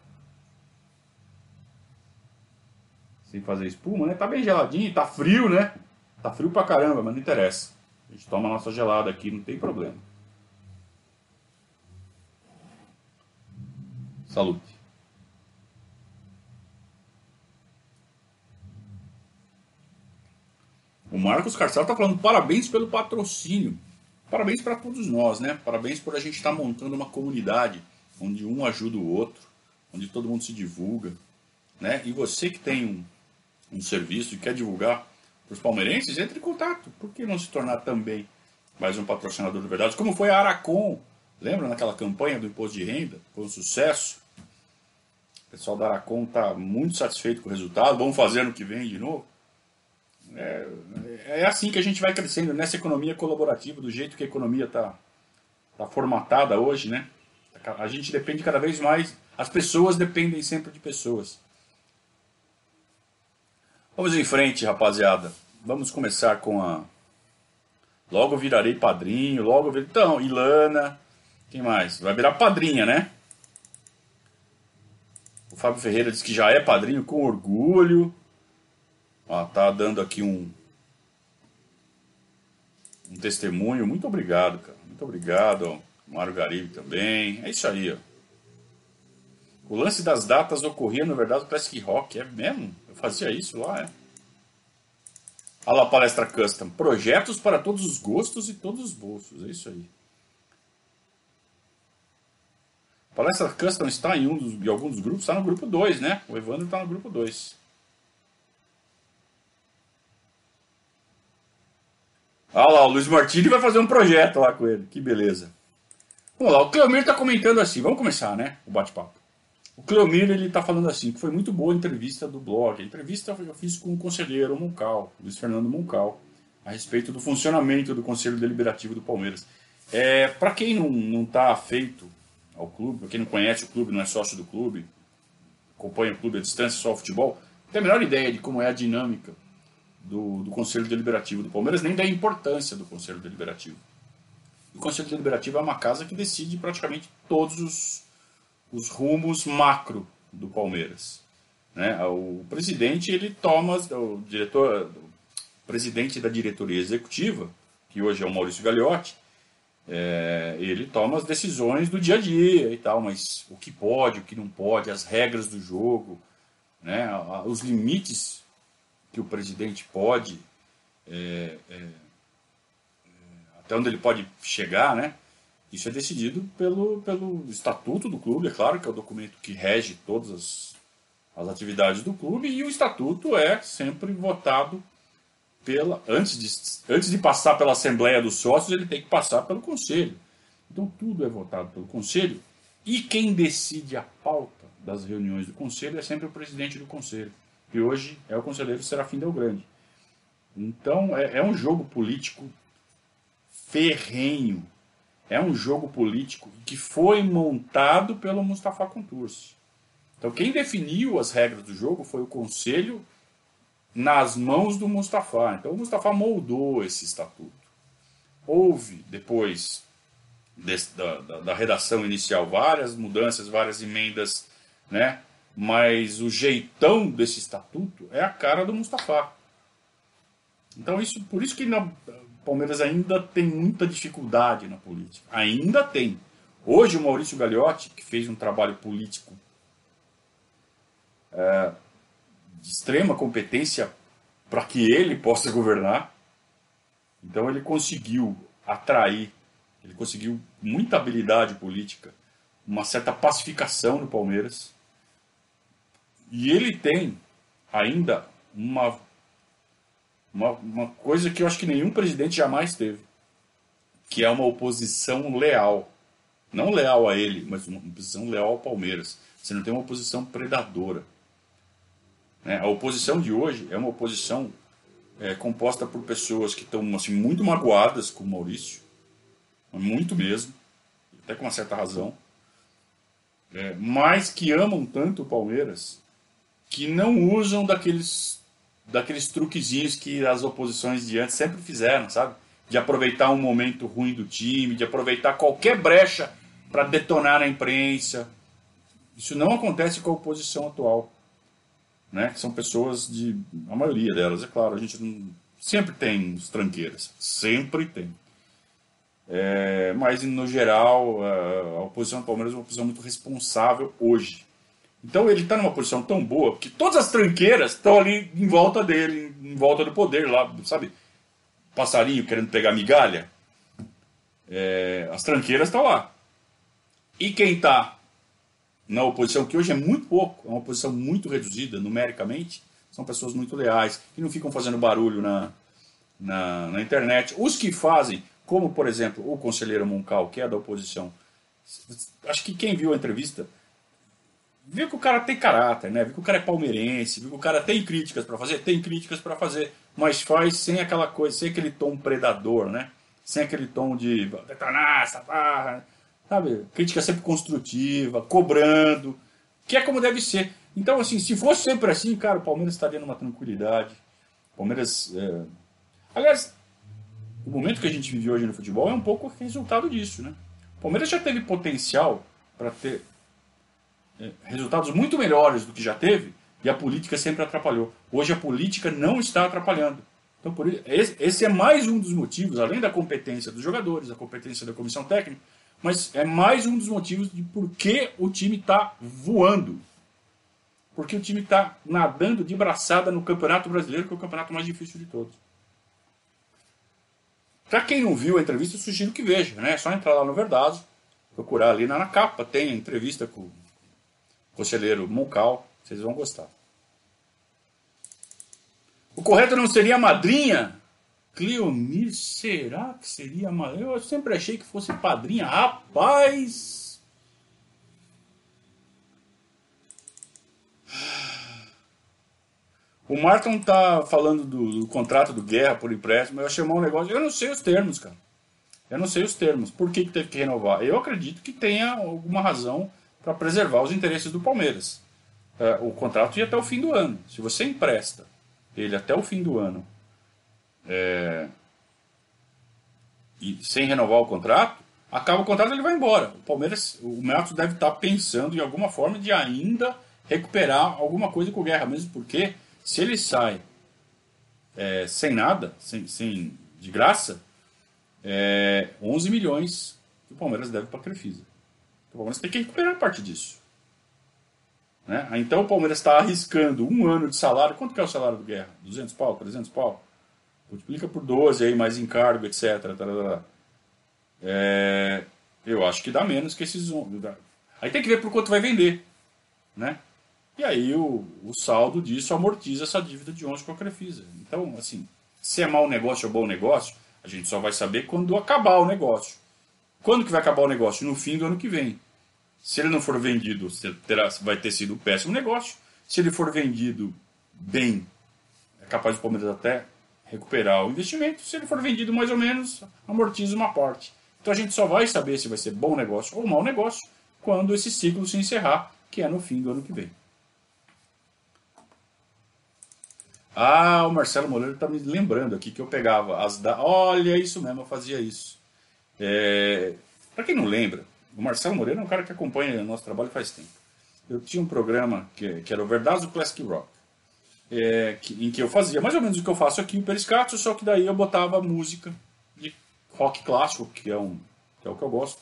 Sem fazer espuma, né? Tá bem geladinho, tá frio, né? Tá frio pra caramba, mas não interessa. A gente toma a nossa gelada aqui, não tem problema. Salute. O Marcos Carcel tá falando parabéns pelo patrocínio. Parabéns para todos nós, né? Parabéns por a gente estar montando uma comunidade onde um ajuda o outro, onde todo mundo se divulga, né? E você que tem um serviço e quer divulgar para os palmeirenses, entre em contato. Por que não se tornar também mais um patrocinador de verdade? Como foi a Aracon. Lembra naquela campanha do imposto de renda? Foi um sucesso. O pessoal da Aracon está muito satisfeito com o resultado. Vamos fazer ano que vem de novo. É assim que a gente vai crescendo nessa economia colaborativa, do jeito que a economia está formatada hoje, né? A gente depende cada vez mais, as pessoas dependem sempre de pessoas. Vamos em frente, rapaziada. Vamos começar com a... Logo virarei padrinho, Então, Ilana... Quem mais? Vai virar padrinha, né? O Fábio Ferreira diz que já é padrinho com orgulho. Ó, tá dando aqui um testemunho. Muito obrigado, cara. Muito obrigado. Ó. Mário Garibe também. É isso aí, ó. O lance das datas ocorria, na verdade, no Classic Rock. É mesmo? Eu fazia isso lá, é. Olha lá a Palestra Custom. Projetos para todos os gostos e todos os bolsos. É isso aí. A Palestra Custom está em alguns dos grupos. Está no grupo 2, né? O Evandro está no grupo 2. Olha lá, o Luiz Martini vai fazer um projeto lá com ele. Que beleza. Vamos lá, o Cleomir está comentando assim. Vamos começar, né? O bate-papo. O Cleomir, ele está falando assim, que foi muito boa a entrevista do blog. A entrevista eu fiz com o conselheiro Moncal, Luiz Fernando Moncal, a respeito do funcionamento do Conselho Deliberativo do Palmeiras. Para quem não está afeito ao clube, para quem não conhece o clube, não é sócio do clube, acompanha o clube à distância, só o futebol, não tem a menor ideia de como é a dinâmica do Conselho Deliberativo do Palmeiras, nem da importância do Conselho Deliberativo. O Conselho Deliberativo é uma casa que decide praticamente todos os rumos macro do Palmeiras. Né? O presidente, ele toma, o presidente da diretoria executiva, que hoje é o Maurício Gagliotti, ele toma as decisões do dia a dia e tal, mas o que pode, o que não pode, as regras do jogo, né? Os limites que o presidente pode, até onde ele pode chegar, né? Isso é decidido pelo estatuto do clube, é claro, que é o documento que rege todas as atividades do clube, e o estatuto é sempre votado antes de passar pela Assembleia dos Sócios, ele tem que passar pelo Conselho. Então tudo é votado pelo Conselho e quem decide a pauta das reuniões do Conselho é sempre o presidente do Conselho, que hoje é o conselheiro Serafim Del Grande. Então é um jogo político ferrenho. É um jogo político que foi montado pelo Mustafa Contursi. Então quem definiu as regras do jogo foi o Conselho nas mãos do Mustafa. Então o Mustafa moldou esse estatuto. Houve, depois da redação inicial, várias mudanças, várias emendas, né? Mas o jeitão desse estatuto é a cara do Mustafa. Então por isso que o Palmeiras ainda tem muita dificuldade na política. Ainda tem. Hoje o Maurício Gagliotti, que fez um trabalho político de extrema competência para que ele possa governar. Então ele conseguiu atrair, ele conseguiu muita habilidade política, uma certa pacificação no Palmeiras. E ele tem ainda uma coisa que eu acho que nenhum presidente jamais teve, que é uma oposição leal. Não leal a ele, mas uma oposição leal ao Palmeiras. Você não tem uma oposição predadora. A oposição de hoje é uma oposição composta por pessoas que estão assim, muito magoadas com o Maurício, muito mesmo, até com uma certa razão, mas que amam tanto o Palmeiras que não usam daqueles truquezinhos que as oposições de antes sempre fizeram, sabe? De aproveitar um momento ruim do time, de aproveitar qualquer brecha para detonar na imprensa. Isso não acontece com a oposição atual. Né, que são pessoas a maioria delas, é claro, a gente não, sempre tem os tranqueiras, sempre tem. Mas no geral, a oposição do Palmeiras é uma posição muito responsável hoje. Então ele está numa posição tão boa que todas as tranqueiras estão ali em volta dele, em volta do poder lá, sabe? Passarinho querendo pegar migalha. As tranqueiras estão lá. E quem está na oposição, que hoje é muito pouco, é uma oposição muito reduzida numericamente, são pessoas muito leais, que não ficam fazendo barulho na internet. Os que fazem, como por exemplo o conselheiro Moncal, que é da oposição, acho que quem viu a entrevista viu que o cara tem caráter, né? Viu que o cara é palmeirense, viu que o cara tem críticas para fazer, mas faz sem aquela coisa, sem aquele tom predador, né? Sem aquele tom de detonar essa barra, sabe? Crítica sempre construtiva, cobrando, que é como deve ser. Então, assim, se fosse sempre assim, cara, o Palmeiras estaria numa tranquilidade. O Palmeiras... Aliás, o momento que a gente vive hoje no futebol é um pouco resultado disso, né? O Palmeiras já teve potencial para ter resultados muito melhores do que já teve, e a política sempre atrapalhou. Hoje a política não está atrapalhando. Então, esse é mais um dos motivos, além da competência dos jogadores, da competência da comissão técnica, mas é mais um dos motivos de por que o time está voando. Porque o time está nadando de braçada no Campeonato Brasileiro, que é o campeonato mais difícil de todos. Para quem não viu a entrevista, eu sugiro que veja. Né? É só entrar lá no Verdazo, procurar ali na capa, tem a entrevista com o conselheiro Moncal, vocês vão gostar. O correto não seria a madrinha? Cleomir, será que seria a madrinha? Eu sempre achei que fosse padrinha. Rapaz! O Marton tá falando do contrato do Guerra por empréstimo. Eu achei um negócio. Eu não sei os termos, cara. Eu não sei os termos. Por que teve que renovar? Eu acredito que tenha alguma razão para preservar os interesses do Palmeiras. O contrato ia até o fim do ano. Se você empresta ele até o fim do ano e sem renovar o contrato, acaba o contrato e ele vai embora. O Palmeiras, o Matos deve estar pensando em alguma forma de ainda recuperar alguma coisa com o Guerra, mesmo porque se ele sai sem nada, sem de graça, 11 milhões que o Palmeiras deve para a Crefisa. O Palmeiras tem que recuperar parte disso. Né? Então o Palmeiras está arriscando um ano de salário. Quanto que é o salário do Guerra? 200 pau? 300 pau? Multiplica por 12 aí, mais encargo, etc. Eu acho que dá menos que esses... Aí tem que ver por quanto vai vender. Né? E aí o saldo disso amortiza essa dívida de 11 com a Crefisa. Então, assim, Se é mau negócio ou bom negócio, a gente só vai saber quando acabar o negócio. Quando que vai acabar o negócio? No fim do ano que vem. Se ele não for vendido, vai ter sido um péssimo negócio. Se ele for vendido bem, é capaz do Palmeiras até recuperar o investimento. Se ele for vendido mais ou menos, amortiza uma parte. Então a gente só vai saber se vai ser bom negócio ou mau negócio quando esse ciclo se encerrar, que é no fim do ano que vem. Ah, o Marcelo Moreira está me lembrando aqui que eu pegava as datas. Olha, isso mesmo, eu fazia isso. Para quem não lembra, o Marcelo Moreira é um cara que acompanha o nosso trabalho faz tempo. Eu tinha um programa que era o Verdades do Classic Rock, em que eu fazia mais ou menos o que eu faço aqui, o Periscatio, só que daí eu botava música de rock clássico, que é o que eu gosto.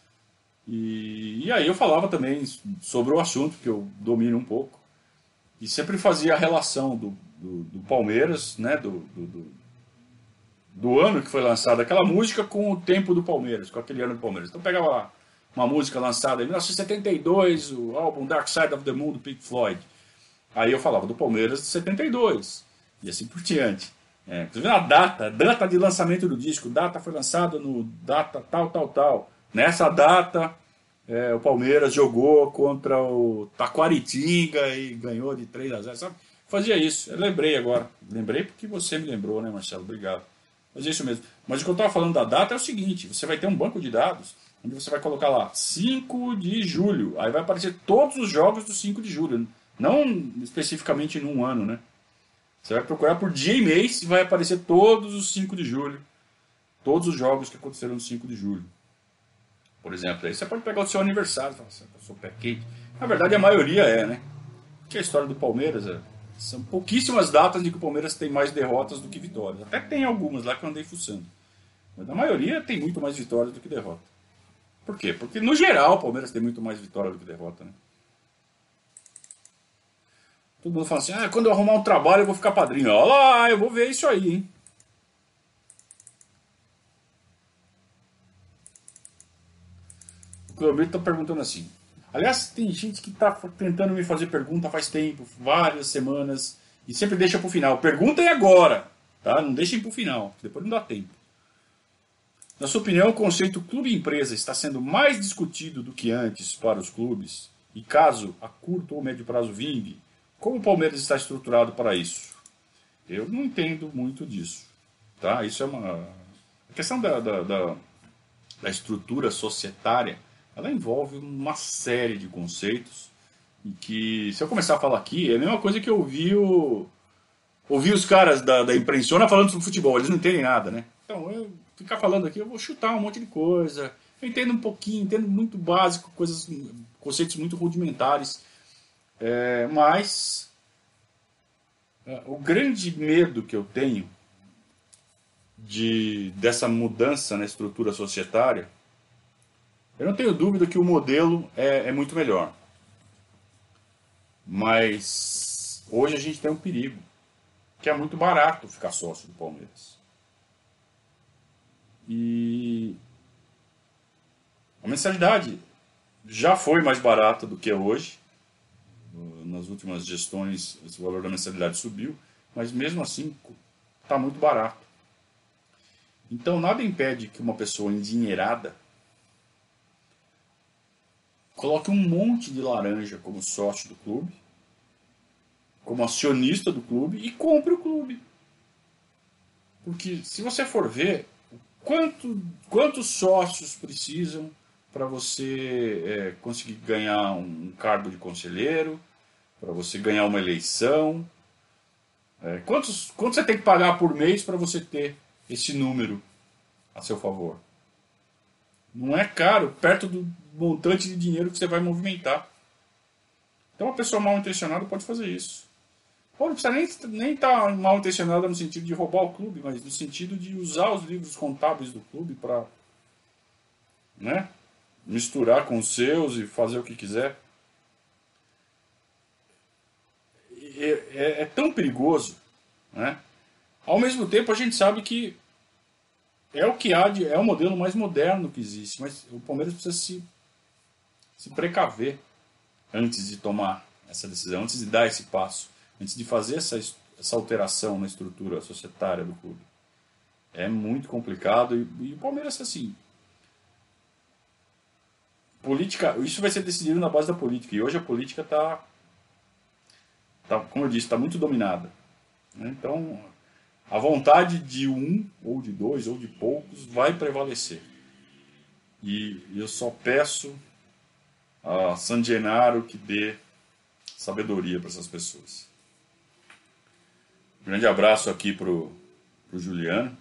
E aí eu falava também sobre o assunto, que eu domino um pouco. E sempre fazia a relação do Palmeiras, né, do ano que foi lançada aquela música com o tempo do Palmeiras, com aquele ano do Palmeiras. Então pegava lá uma música lançada em 1972, o álbum Dark Side of the Moon do Pink Floyd. Aí eu falava do Palmeiras de 72, e assim por diante. Você vê a data de lançamento do disco, data foi lançada no data tal. Nessa data, o Palmeiras jogou contra o Taquaritinga e ganhou de 3-0, sabe? Fazia isso, eu lembrei agora. Lembrei porque você me lembrou, né, Marcelo? Obrigado. Fazia isso mesmo. Mas o que eu estava falando da data é o seguinte, você vai ter um banco de dados onde você vai colocar lá 5 de julho. Aí vai aparecer todos os jogos do 5 de julho. Não especificamente num ano, né? Você vai procurar por dia e mês e vai aparecer todos os 5 de julho. Todos os jogos que aconteceram no 5 de julho. Por exemplo, aí você pode pegar o seu aniversário e falar assim, eu sou pé quente. Na verdade, a maioria né? Porque a história do Palmeiras são pouquíssimas datas de que o Palmeiras tem mais derrotas do que vitórias. Até tem algumas lá que eu andei fuçando. Mas a maioria tem muito mais vitórias do que derrota. Por quê? Porque, no geral, o Palmeiras tem muito mais vitória do que derrota, né? Todo mundo fala assim, quando eu arrumar um trabalho eu vou ficar padrinho. Olha lá, eu vou ver isso aí, hein? O Cleomiro está perguntando assim. Aliás, tem gente que está tentando me fazer pergunta faz tempo, várias semanas, e sempre deixa para o final. Perguntem agora, tá? Não deixem para o final, depois não dá tempo. Na sua opinião, o conceito clube-empresa está sendo mais discutido do que antes para os clubes? E caso a curto ou médio prazo vingue, como o Palmeiras está estruturado para isso? Eu não entendo muito disso. Tá? Isso é uma. A questão da estrutura societária, ela envolve uma série de conceitos. E que, se eu começar a falar aqui, é a mesma coisa que eu ouvi os caras da imprensona falando sobre futebol. Eles não entendem nada, né? Então, eu ficar falando aqui, eu vou chutar um monte de coisa. Eu entendo um pouquinho, entendo muito básico, conceitos muito rudimentares. Mas o grande medo que eu tenho dessa mudança na estrutura societária, eu não tenho dúvida que o modelo é muito melhor. Mas hoje a gente tem um perigo, que é muito barato ficar sócio do Palmeiras. E a mensalidade já foi mais barata do que é hoje. Nas últimas gestões, esse valor da mensalidade subiu, mas mesmo assim está muito barato. Então nada impede que uma pessoa endinheirada coloque um monte de laranja como sócio do clube, como acionista do clube e compre o clube. Porque se você for ver, quantos sócios precisam para você conseguir ganhar um cargo de conselheiro, para você ganhar uma eleição? Quanto você tem que pagar por mês para você ter esse número a seu favor? Não é caro, perto do montante de dinheiro que você vai movimentar. Então uma pessoa mal intencionada pode fazer isso. Ou não precisa nem estar mal intencionada no sentido de roubar o clube, mas no sentido de usar os livros contábeis do clube para, né, misturar com os seus e fazer o que quiser. É tão perigoso, né? Ao mesmo tempo a gente sabe que é o que é o modelo mais moderno que existe, mas o Palmeiras precisa se precaver antes de tomar essa decisão, antes de dar esse passo, antes de fazer essa alteração na estrutura societária do clube. É muito complicado e o Palmeiras, assim, política, isso vai ser decidido na base da política. E hoje a política como eu disse, está muito dominada, né? Então, a vontade de um, ou de dois, ou de poucos, vai prevalecer. E eu só peço a San Gennaro que dê sabedoria para essas pessoas. Um grande abraço aqui pro Juliano.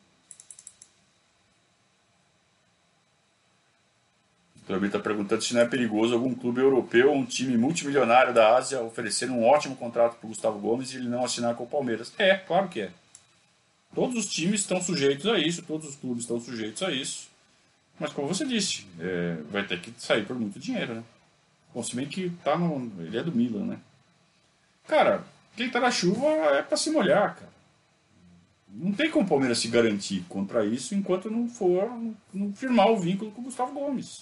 O Tobi está perguntando se não é perigoso algum clube europeu ou um time multimilionário da Ásia oferecer um ótimo contrato para o Gustavo Gomes e ele não assinar com o Palmeiras. É, claro que é. Todos os times estão sujeitos a isso, todos os clubes estão sujeitos a isso. Mas como você disse, vai ter que sair por muito dinheiro, né? Bom, se bem que ele é do Milan, né? Cara, quem tá na chuva é para se molhar, cara. Não tem como o Palmeiras se garantir contra isso enquanto não firmar o vínculo com o Gustavo Gomes.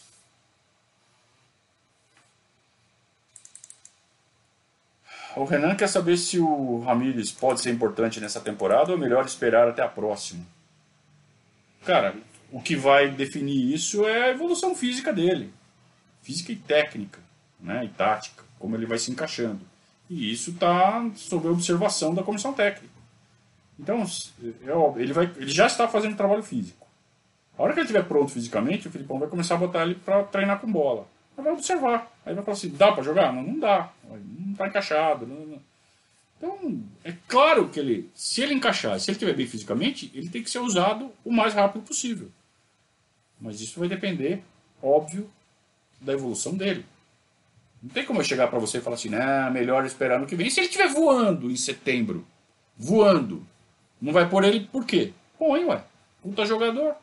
O Renan quer saber se o Ramírez pode ser importante nessa temporada ou é melhor esperar até a próxima. Cara, o que vai definir isso é a evolução física dele. Física e técnica, né, e tática, como ele vai se encaixando. E isso está sob a observação da comissão técnica. Então, ele já está fazendo trabalho físico. A hora que ele estiver pronto fisicamente, o Filipão vai começar a botar ele para treinar com bola. Ele vai observar. Aí vai falar assim, dá para jogar? Não, não dá. Não está encaixado. Não. Então, é claro que se ele encaixar, se ele estiver bem fisicamente, ele tem que ser usado o mais rápido possível. Mas isso vai depender, óbvio, da evolução dele. Não tem como eu chegar para você e falar assim, melhor esperar no que vem. E se ele estiver voando em setembro, voando, não vai pôr ele por quê? Põe, ué. Puta jogador.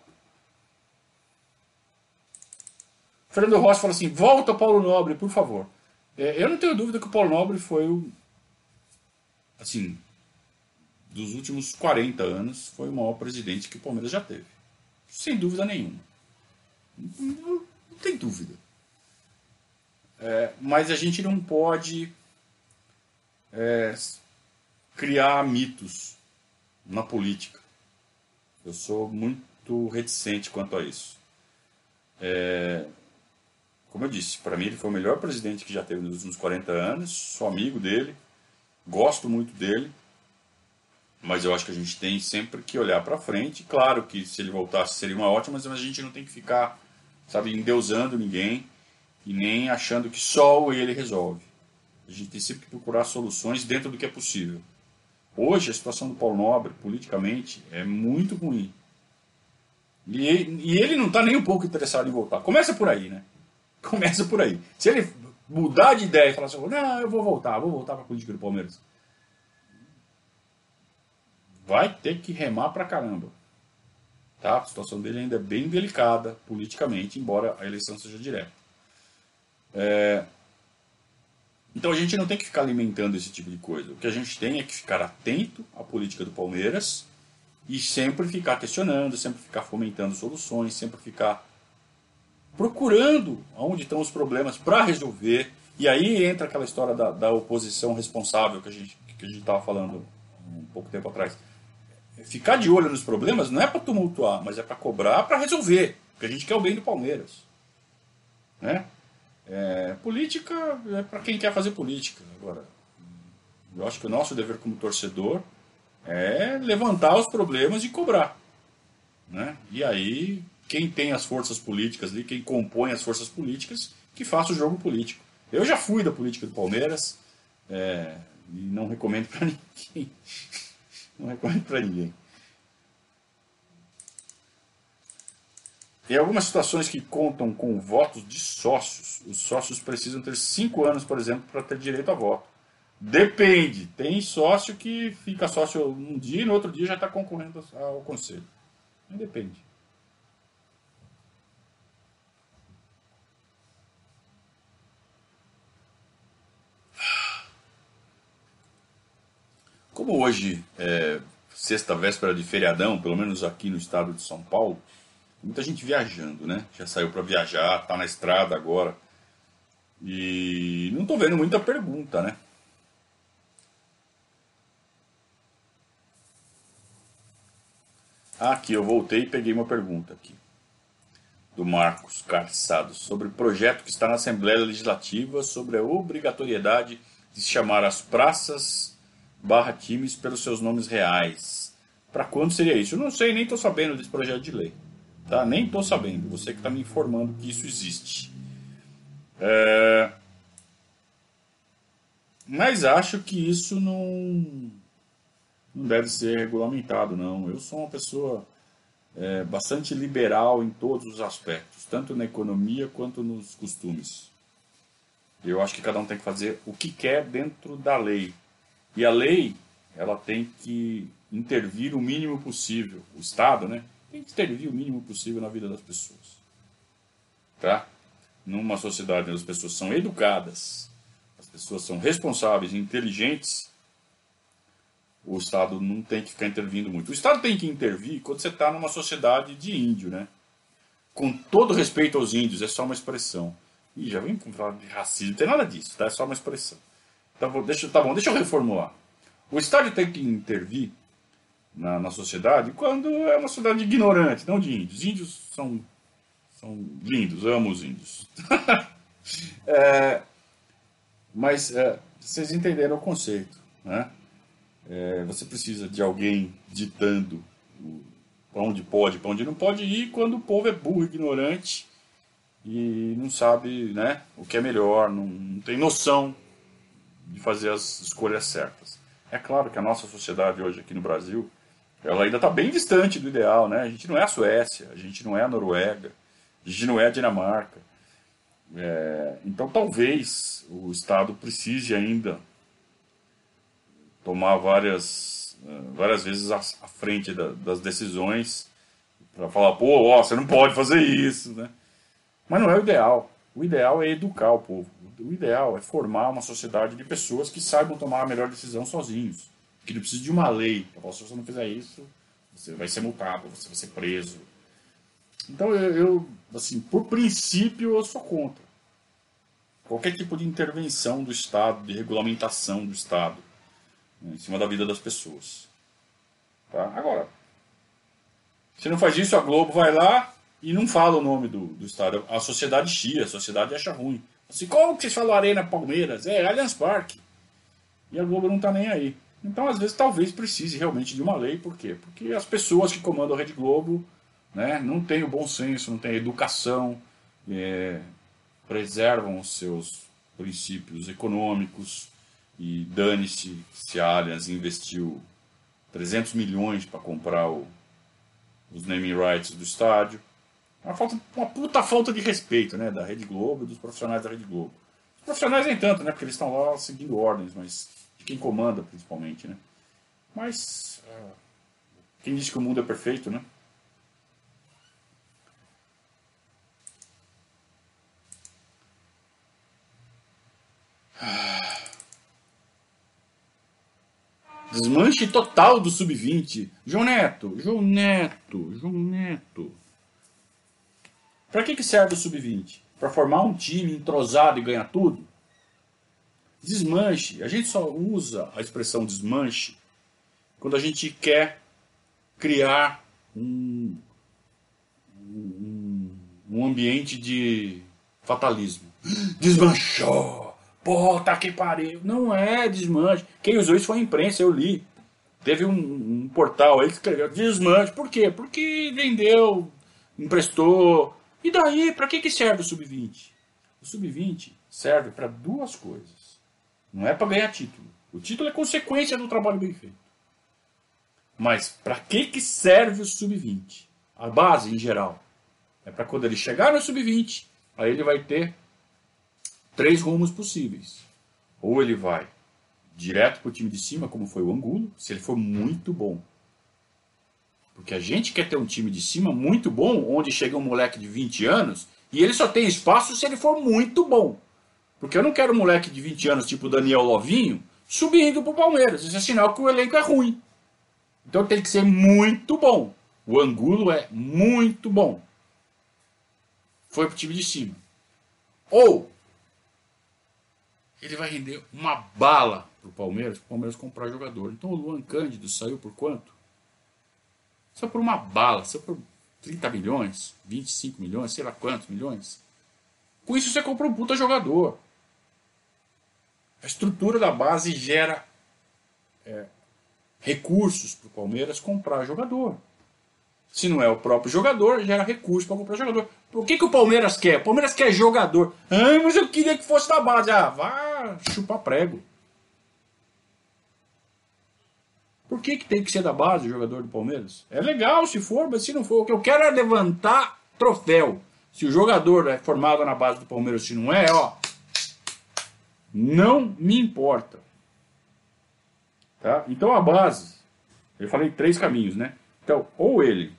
Fernando Rossi fala assim, volta Paulo Nobre, por favor. Eu não tenho dúvida que o Paulo Nobre foi assim, dos últimos 40 anos, foi o maior presidente que o Palmeiras já teve. Sem dúvida nenhuma. Não tem dúvida. Mas a gente não pode criar mitos na política. Eu sou muito reticente quanto a isso. Como eu disse, para mim ele foi o melhor presidente que já teve nos últimos 40 anos, sou amigo dele, gosto muito dele, mas eu acho que a gente tem sempre que olhar para frente. Claro que se ele voltasse seria uma ótima, mas a gente não tem que ficar, sabe, endeusando ninguém e nem achando que só ele resolve. A gente tem sempre que procurar soluções dentro do que é possível. Hoje a situação do Paulo Nobre, politicamente, é muito ruim. E ele não está nem um pouco interessado em voltar. Começa por aí, né? Começa por aí. Se ele mudar de ideia e falar assim, não, eu vou voltar para a política do Palmeiras, vai ter que remar pra caramba. Tá? A situação dele ainda é bem delicada politicamente, embora a eleição seja direta. Então a gente não tem que ficar alimentando esse tipo de coisa. O que a gente tem é que ficar atento à política do Palmeiras e sempre ficar questionando, sempre ficar fomentando soluções, sempre ficar procurando onde estão os problemas para resolver. E aí entra aquela história da oposição responsável que a gente estava falando um pouco tempo atrás. Ficar de olho nos problemas não é para tumultuar, mas é para cobrar, para resolver. Porque a gente quer o bem do Palmeiras. Né? Política é para quem quer fazer política. Agora, eu acho que o nosso dever como torcedor é levantar os problemas e cobrar. Né? E aí, quem tem as forças políticas ali, quem compõe as forças políticas, que faça o jogo político. Eu já fui da política do Palmeiras e não recomendo para ninguém. Não recomendo para ninguém. Em algumas situações que contam com votos de sócios, os sócios precisam ter 5 anos, por exemplo, para ter direito a voto. Depende. Tem sócio que fica sócio um dia e no outro dia já está concorrendo ao conselho. Depende. Como hoje é sexta véspera de feriadão, pelo menos aqui no estado de São Paulo, muita gente viajando, né? Já saiu para viajar, tá na estrada agora. E não tô vendo muita pergunta, né? Aqui, eu voltei e peguei uma pergunta aqui. Do Marcos Carçado, sobre o projeto que está na Assembleia Legislativa sobre a obrigatoriedade de chamar as praças barra times pelos seus nomes reais. Para quando seria isso? Eu não sei, nem estou sabendo desse projeto de lei. Tá? Nem estou sabendo. Você que está me informando que isso existe. Mas acho que isso não deve ser regulamentado, não. Eu sou uma pessoa bastante liberal em todos os aspectos, tanto na economia quanto nos costumes. Eu acho que cada um tem que fazer o que quer dentro da lei. E a lei, ela tem que intervir o mínimo possível. O Estado, né? Tem que intervir o mínimo possível na vida das pessoas. Tá? Numa sociedade onde as pessoas são educadas, as pessoas são responsáveis e inteligentes, o Estado não tem que ficar intervindo muito. O Estado tem que intervir quando você está numa sociedade de índio, né? Com todo respeito aos índios, é só uma expressão. Ih, já vem falar de racismo, não tem nada disso, tá? É só uma expressão. Tá bom, deixa eu reformular. O Estado tem que intervir na sociedade quando é uma sociedade ignorante, não de índios. Índios são lindos, amo os índios. Mas vocês entenderam o conceito, né? Você precisa de alguém ditando para onde pode, para onde não pode ir, quando o povo é burro, ignorante e não sabe, né, o que é melhor, não tem noção de fazer as escolhas certas. É claro que a nossa sociedade hoje aqui no Brasil, ela ainda está bem distante do ideal, né? A gente não é a Suécia, a gente não é a Noruega, a gente não é a Dinamarca. Então talvez o Estado precise ainda tomar várias vezes à frente das decisões para falar, pô, ó, você não pode fazer isso, né? Mas não é o ideal. O ideal é educar o povo. O ideal é formar uma sociedade de pessoas que saibam tomar a melhor decisão sozinhos. Que não precisa de uma lei. Se você não fizer isso, você vai ser multado, você vai ser preso. Então assim, por princípio, eu sou contra qualquer tipo de intervenção do Estado, de regulamentação do Estado, né, em cima da vida das pessoas. Tá? Agora, se não faz isso, a Globo vai lá e não fala o nome do Estado. A sociedade chia, a sociedade acha ruim. Assim, como que vocês falam Arena Palmeiras? É Allianz Parque. E a Globo não está nem aí. Então, às vezes, talvez precise realmente de uma lei. Por quê? Porque as pessoas que comandam a Rede Globo, né, não têm o bom senso, não têm a educação, preservam os seus princípios econômicos e dane-se se a Allianz investiu 300 milhões para comprar os naming rights do estádio. Uma puta falta de respeito, né, da Rede Globo e dos profissionais da Rede Globo. Os profissionais nem tanto, né, porque eles estão lá seguindo ordens, mas de quem comanda principalmente, né. Mas quem diz que o mundo é perfeito, né? Desmanche total do sub-20. João Neto. Para que serve o sub-20? Para formar um time entrosado e ganhar tudo? Desmanche. A gente só usa a expressão desmanche quando a gente quer criar um ambiente de fatalismo. Desmanchou! Puta que pariu! Não é desmanche. Quem usou isso foi a imprensa, eu li. Teve um portal aí que escreveu desmanche. Por quê? Porque vendeu, emprestou. E daí, para que serve o sub-20? O sub-20 serve para duas coisas. Não é para ganhar título. O título é consequência do trabalho bem feito. Mas para que serve o sub-20? A base, em geral, é para quando ele chegar no sub-20, aí ele vai ter 3 rumos possíveis. Ou ele vai direto para o time de cima, como foi o Angulo, se ele for muito bom. Porque a gente quer ter um time de cima muito bom, onde chega um moleque de 20 anos, e ele só tem espaço se ele for muito bom. Porque eu não quero um moleque de 20 anos, tipo o Daniel Lovinho, subindo para o Palmeiras. Isso é sinal que o elenco é ruim. Então tem que ser muito bom. O Angulo é muito bom. Foi pro time de cima. Ou ele vai render uma bala pro Palmeiras comprar jogador. Então o Luan Cândido saiu por quanto? Só por uma bala, só por 30 milhões, 25 milhões, sei lá quantos milhões. Com isso você compra um puta jogador. A estrutura da base gera recursos para o Palmeiras comprar jogador. Se não é o próprio jogador, gera recursos para comprar jogador. O que o Palmeiras quer? O Palmeiras quer jogador. Ah, mas eu queria que fosse da base. Ah, vá chupar prego. Por que tem que ser da base o jogador do Palmeiras? É legal se for, mas se não for, o que eu quero é levantar troféu. Se o jogador é formado na base do Palmeiras, se não é, ó, não me importa. Tá? Então a base, eu falei 3 caminhos, né? Então, ou ele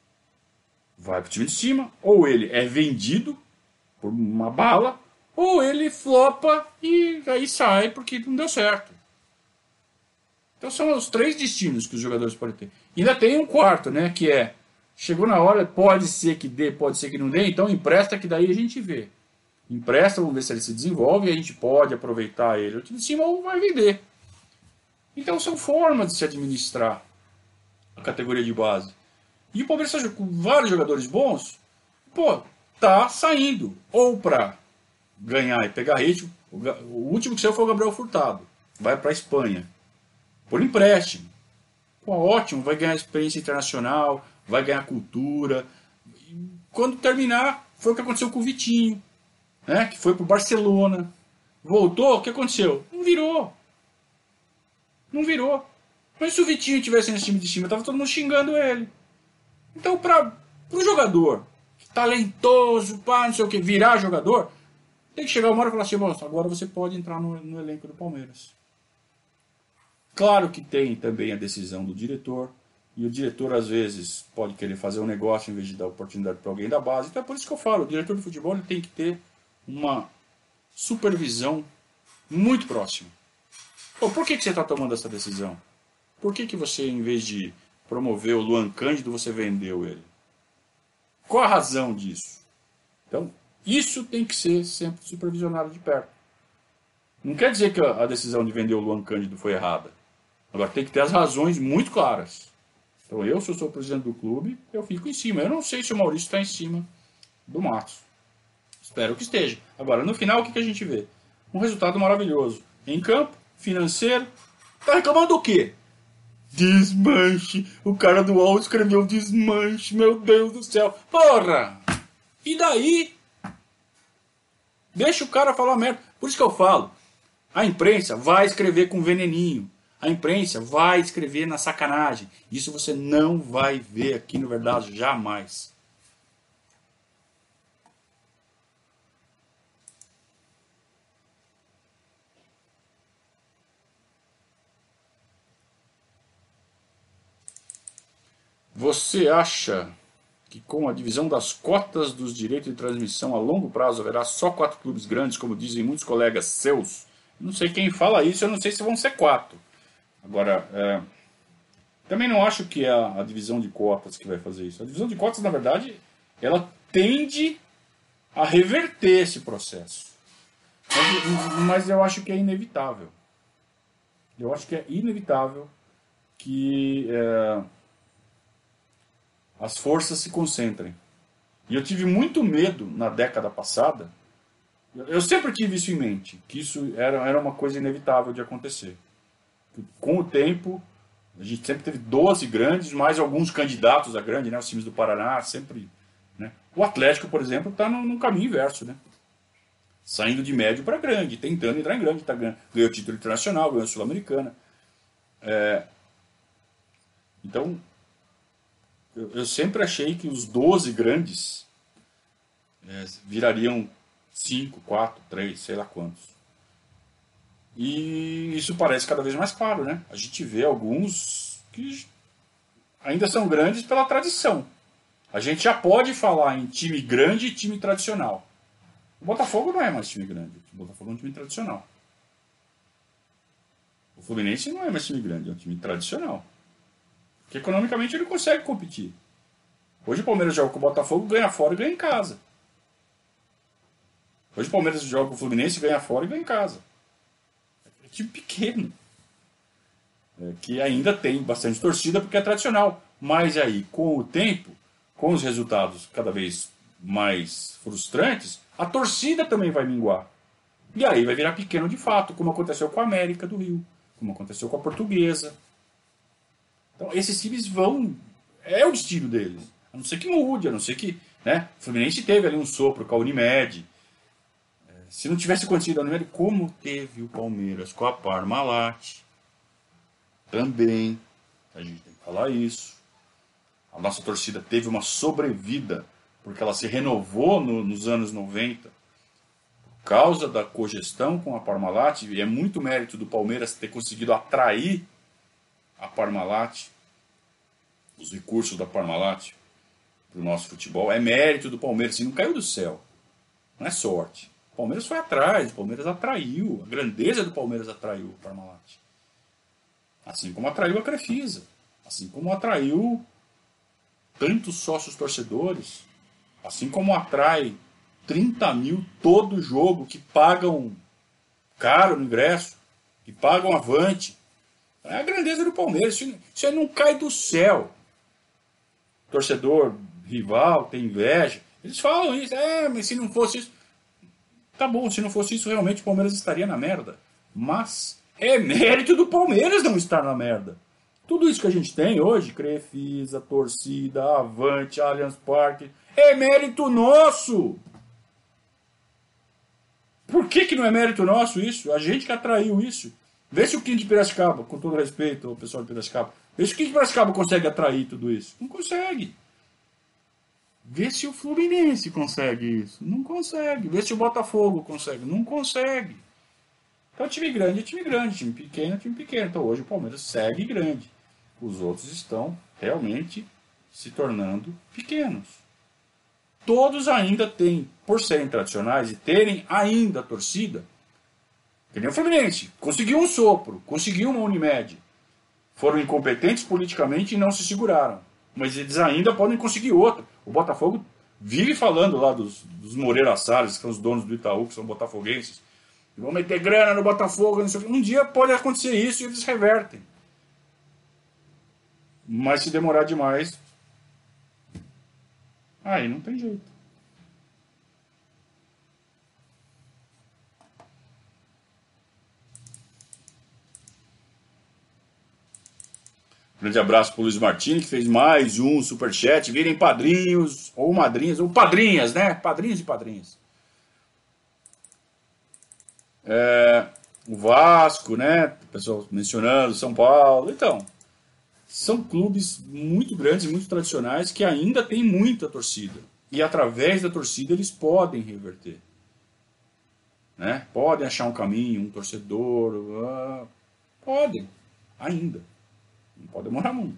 vai para o time de cima, ou ele é vendido por uma bala, ou ele flopa e aí sai porque não deu certo. Então são os 3 destinos que os jogadores podem ter. E ainda tem um quarto, né? Que é, chegou na hora, pode ser que dê, pode ser que não dê, então empresta que daí a gente vê. Empresta, vamos ver se ele se desenvolve e a gente pode aproveitar ele. O time de cima ou vai vender. Então são formas de se administrar a categoria de base. E o Palmeiras está com vários jogadores bons, pô, tá saindo. Ou para ganhar e pegar ritmo. O último que saiu foi o Gabriel Furtado. Vai para a Espanha. Por empréstimo. Pô, ótimo, vai ganhar experiência internacional, vai ganhar cultura. E quando terminar, foi o que aconteceu com o Vitinho, né, que foi para o Barcelona. Voltou, o que aconteceu? Não virou. Não virou. Mas se o Vitinho tivesse nesse time de cima, tava todo mundo xingando ele. Então, para o jogador talentoso, pá, não sei o que, virar jogador, tem que chegar uma hora e falar assim, bom, agora você pode entrar no elenco do Palmeiras. Claro que tem também a decisão do diretor, e o diretor às vezes pode querer fazer um negócio em vez de dar oportunidade para alguém da base. Então é por isso que eu falo, o diretor de futebol ele tem que ter uma supervisão muito próxima. Pô, por que você está tomando essa decisão? Por que você, em vez de promover o Luan Cândido, você vendeu ele? Qual a razão disso? Então, isso tem que ser sempre supervisionado de perto. Não quer dizer que a decisão de vender o Luan Cândido foi errada. Agora tem que ter as razões muito claras. Então eu, se eu sou o presidente do clube, eu fico em cima. Eu não sei se o Maurício está em cima do Matos. Espero que esteja. Agora, no final, o que a gente vê? Um resultado maravilhoso. Em campo, financeiro. Tá reclamando do quê? Desmanche. O cara do UOL escreveu desmanche. Meu Deus do céu. Porra! E daí? Deixa o cara falar merda. Por isso que eu falo. A imprensa vai escrever com veneninho. A imprensa vai escrever na sacanagem. Isso você não vai ver aqui no Verdade jamais. Você acha que com a divisão das cotas dos direitos de transmissão a longo prazo haverá só 4 clubes grandes, como dizem muitos colegas seus? Não sei quem fala isso, eu não sei se vão ser 4. Agora, também não acho que é a divisão de cotas que vai fazer isso. A divisão de cotas, na verdade, ela tende a reverter esse processo. Mas eu acho que é inevitável. Eu acho que é inevitável que as forças se concentrem. E eu tive muito medo na década passada. Eu sempre tive isso em mente, que isso era uma coisa inevitável de acontecer. Com o tempo, a gente sempre teve 12 grandes, mais alguns candidatos a grande, né? Os times do Paraná sempre. Né? O Atlético, por exemplo, está no caminho inverso, né? Saindo de médio para grande, tentando entrar em grande, ganhou título internacional, ganhou Sul-Americana. Então, eu sempre achei que os 12 grandes virariam 5, 4, 3, sei lá quantos. E isso parece cada vez mais claro, né? A gente vê alguns que ainda são grandes pela tradição. A gente já pode falar em time grande e time tradicional. O Botafogo não é mais time grande. O Botafogo é um time tradicional. O Fluminense não é mais time grande, é um time tradicional. Porque economicamente ele consegue competir. Hoje o Palmeiras joga com o Botafogo, ganha fora e ganha em casa. Hoje o Palmeiras joga com o Fluminense, ganha fora e ganha em casa. Time pequeno, que ainda tem bastante torcida porque é tradicional. Mas aí, com o tempo, com os resultados cada vez mais frustrantes, a torcida também vai minguar. E aí vai virar pequeno de fato, como aconteceu com a América do Rio, como aconteceu com a Portuguesa. Então, esses times vão. É o destino deles. A não ser que mude, a não ser que. Né? O Fluminense teve ali um sopro com a Unimed. Se não tivesse acontecido a Unimed, como teve o Palmeiras com a Parmalat, também. A gente tem que falar isso. A nossa torcida teve uma sobrevida, porque ela se renovou nos anos 90, por causa da cogestão com a Parmalat, e é muito mérito do Palmeiras ter conseguido atrair a Parmalat, os recursos da Parmalat para o nosso futebol. É mérito do Palmeiras, e não caiu do céu. Não é sorte. O Palmeiras foi atrás, o Palmeiras atraiu, a grandeza do Palmeiras atraiu o Parmalat. Assim como atraiu a Crefisa, assim como atraiu tantos sócios torcedores, assim como atrai 30 mil todo jogo que pagam caro no ingresso, que pagam avante. É a grandeza do Palmeiras, isso aí não cai do céu. Torcedor rival tem inveja, eles falam isso, mas se não fosse isso. Tá bom, se não fosse isso, realmente o Palmeiras estaria na merda. Mas é mérito do Palmeiras não estar na merda. Tudo isso que a gente tem hoje, Crefisa, torcida, Avante, Allianz Parque, é mérito nosso. Por que não é mérito nosso isso? A gente que atraiu isso. Vê se o Quinto de Piracicaba, com todo respeito ao pessoal de Piracicaba, vê se o Quinto de Piracicaba consegue atrair tudo isso. Não consegue. Vê se o Fluminense consegue isso. Não consegue. Vê se o Botafogo consegue. Não consegue. Então, time grande é time grande, time pequeno é time pequeno. Então, hoje o Palmeiras segue grande. Os outros estão realmente se tornando pequenos. Todos ainda têm, por serem tradicionais e terem ainda torcida, que nem o Fluminense, conseguiu um sopro, conseguiu uma Unimed. Foram incompetentes politicamente e não se seguraram. Mas eles ainda podem conseguir outra. O Botafogo vive falando lá dos Moreira Salles, que são os donos do Itaú, que são botafoguenses. Vão meter grana no Botafogo, não sei o quê. Um dia pode acontecer isso e eles revertem. Mas se demorar demais, aí não tem jeito. Grande abraço para o Luiz Martini, que fez mais um superchat. Virem padrinhos, ou madrinhas, ou padrinhas, né? Padrinhos e padrinhas. O Vasco, né? O pessoal mencionando, São Paulo. Então, são clubes muito grandes e muito tradicionais que ainda têm muita torcida. E através da torcida eles podem reverter. Né? Podem achar um caminho, um torcedor. Podem, ainda. Não pode demorar muito.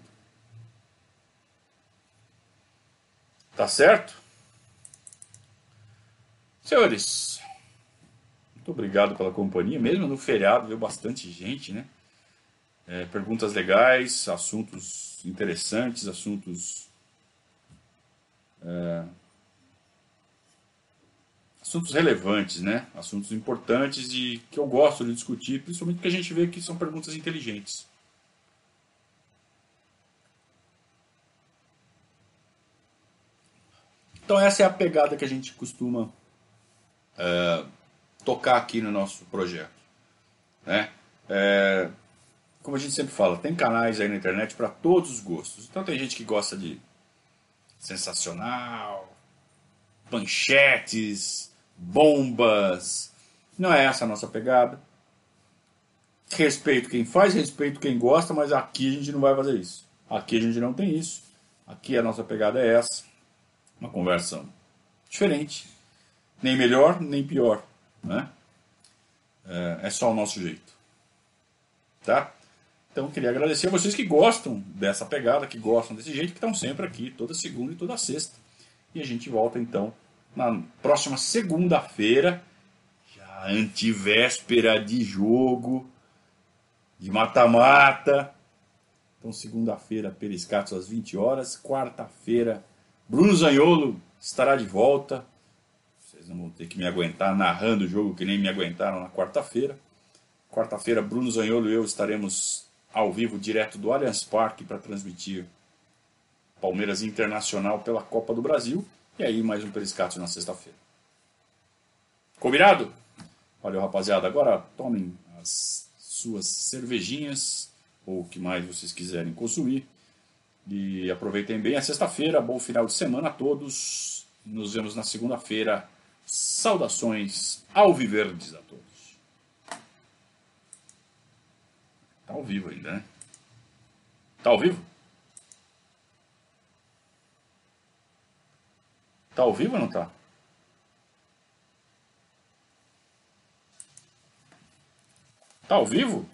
Tá certo? Senhores, muito obrigado pela companhia. Mesmo no feriado veio bastante gente, né? Perguntas legais, assuntos interessantes, assuntos relevantes, né? Assuntos importantes e que eu gosto de discutir, principalmente porque a gente vê que são perguntas inteligentes. Então essa é a pegada que a gente costuma tocar aqui no nosso projeto, né? Como a gente sempre fala, tem canais aí na internet para todos os gostos. Então tem gente que gosta de sensacional, manchetes, bombas. Não é essa a nossa pegada. Respeito quem faz, respeito quem gosta, mas aqui a gente não vai fazer isso. Aqui a gente não tem isso. Aqui a nossa pegada é essa. Uma conversa diferente. Nem melhor, nem pior. Né? É só o nosso jeito. Tá? Então, queria agradecer a vocês que gostam dessa pegada, que gostam desse jeito, que estão sempre aqui, toda segunda e toda sexta. E a gente volta, então, na próxima segunda-feira, já antivéspera de jogo, de mata-mata. Então, segunda-feira, Periscatos às 20 horas. Quarta-feira, Bruno Zaniolo estará de volta. Vocês não vão ter que me aguentar narrando o jogo que nem me aguentaram na quarta-feira. Quarta-feira, Bruno Zaniolo e eu estaremos ao vivo, direto do Allianz Parque, para transmitir Palmeiras Internacional pela Copa do Brasil. E aí mais um Periscate na sexta-feira. Combinado? Valeu, rapaziada. Agora tomem as suas cervejinhas, ou o que mais vocês quiserem consumir. E aproveitem bem a sexta-feira. Bom final de semana a todos. Nos vemos na segunda-feira. Saudações alviverdes a todos. Tá ao vivo ainda, né? Tá ao vivo? Tá ao vivo ou não tá? Tá ao vivo?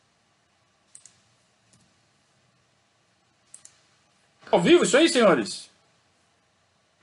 Tá ao vivo isso aí, senhores?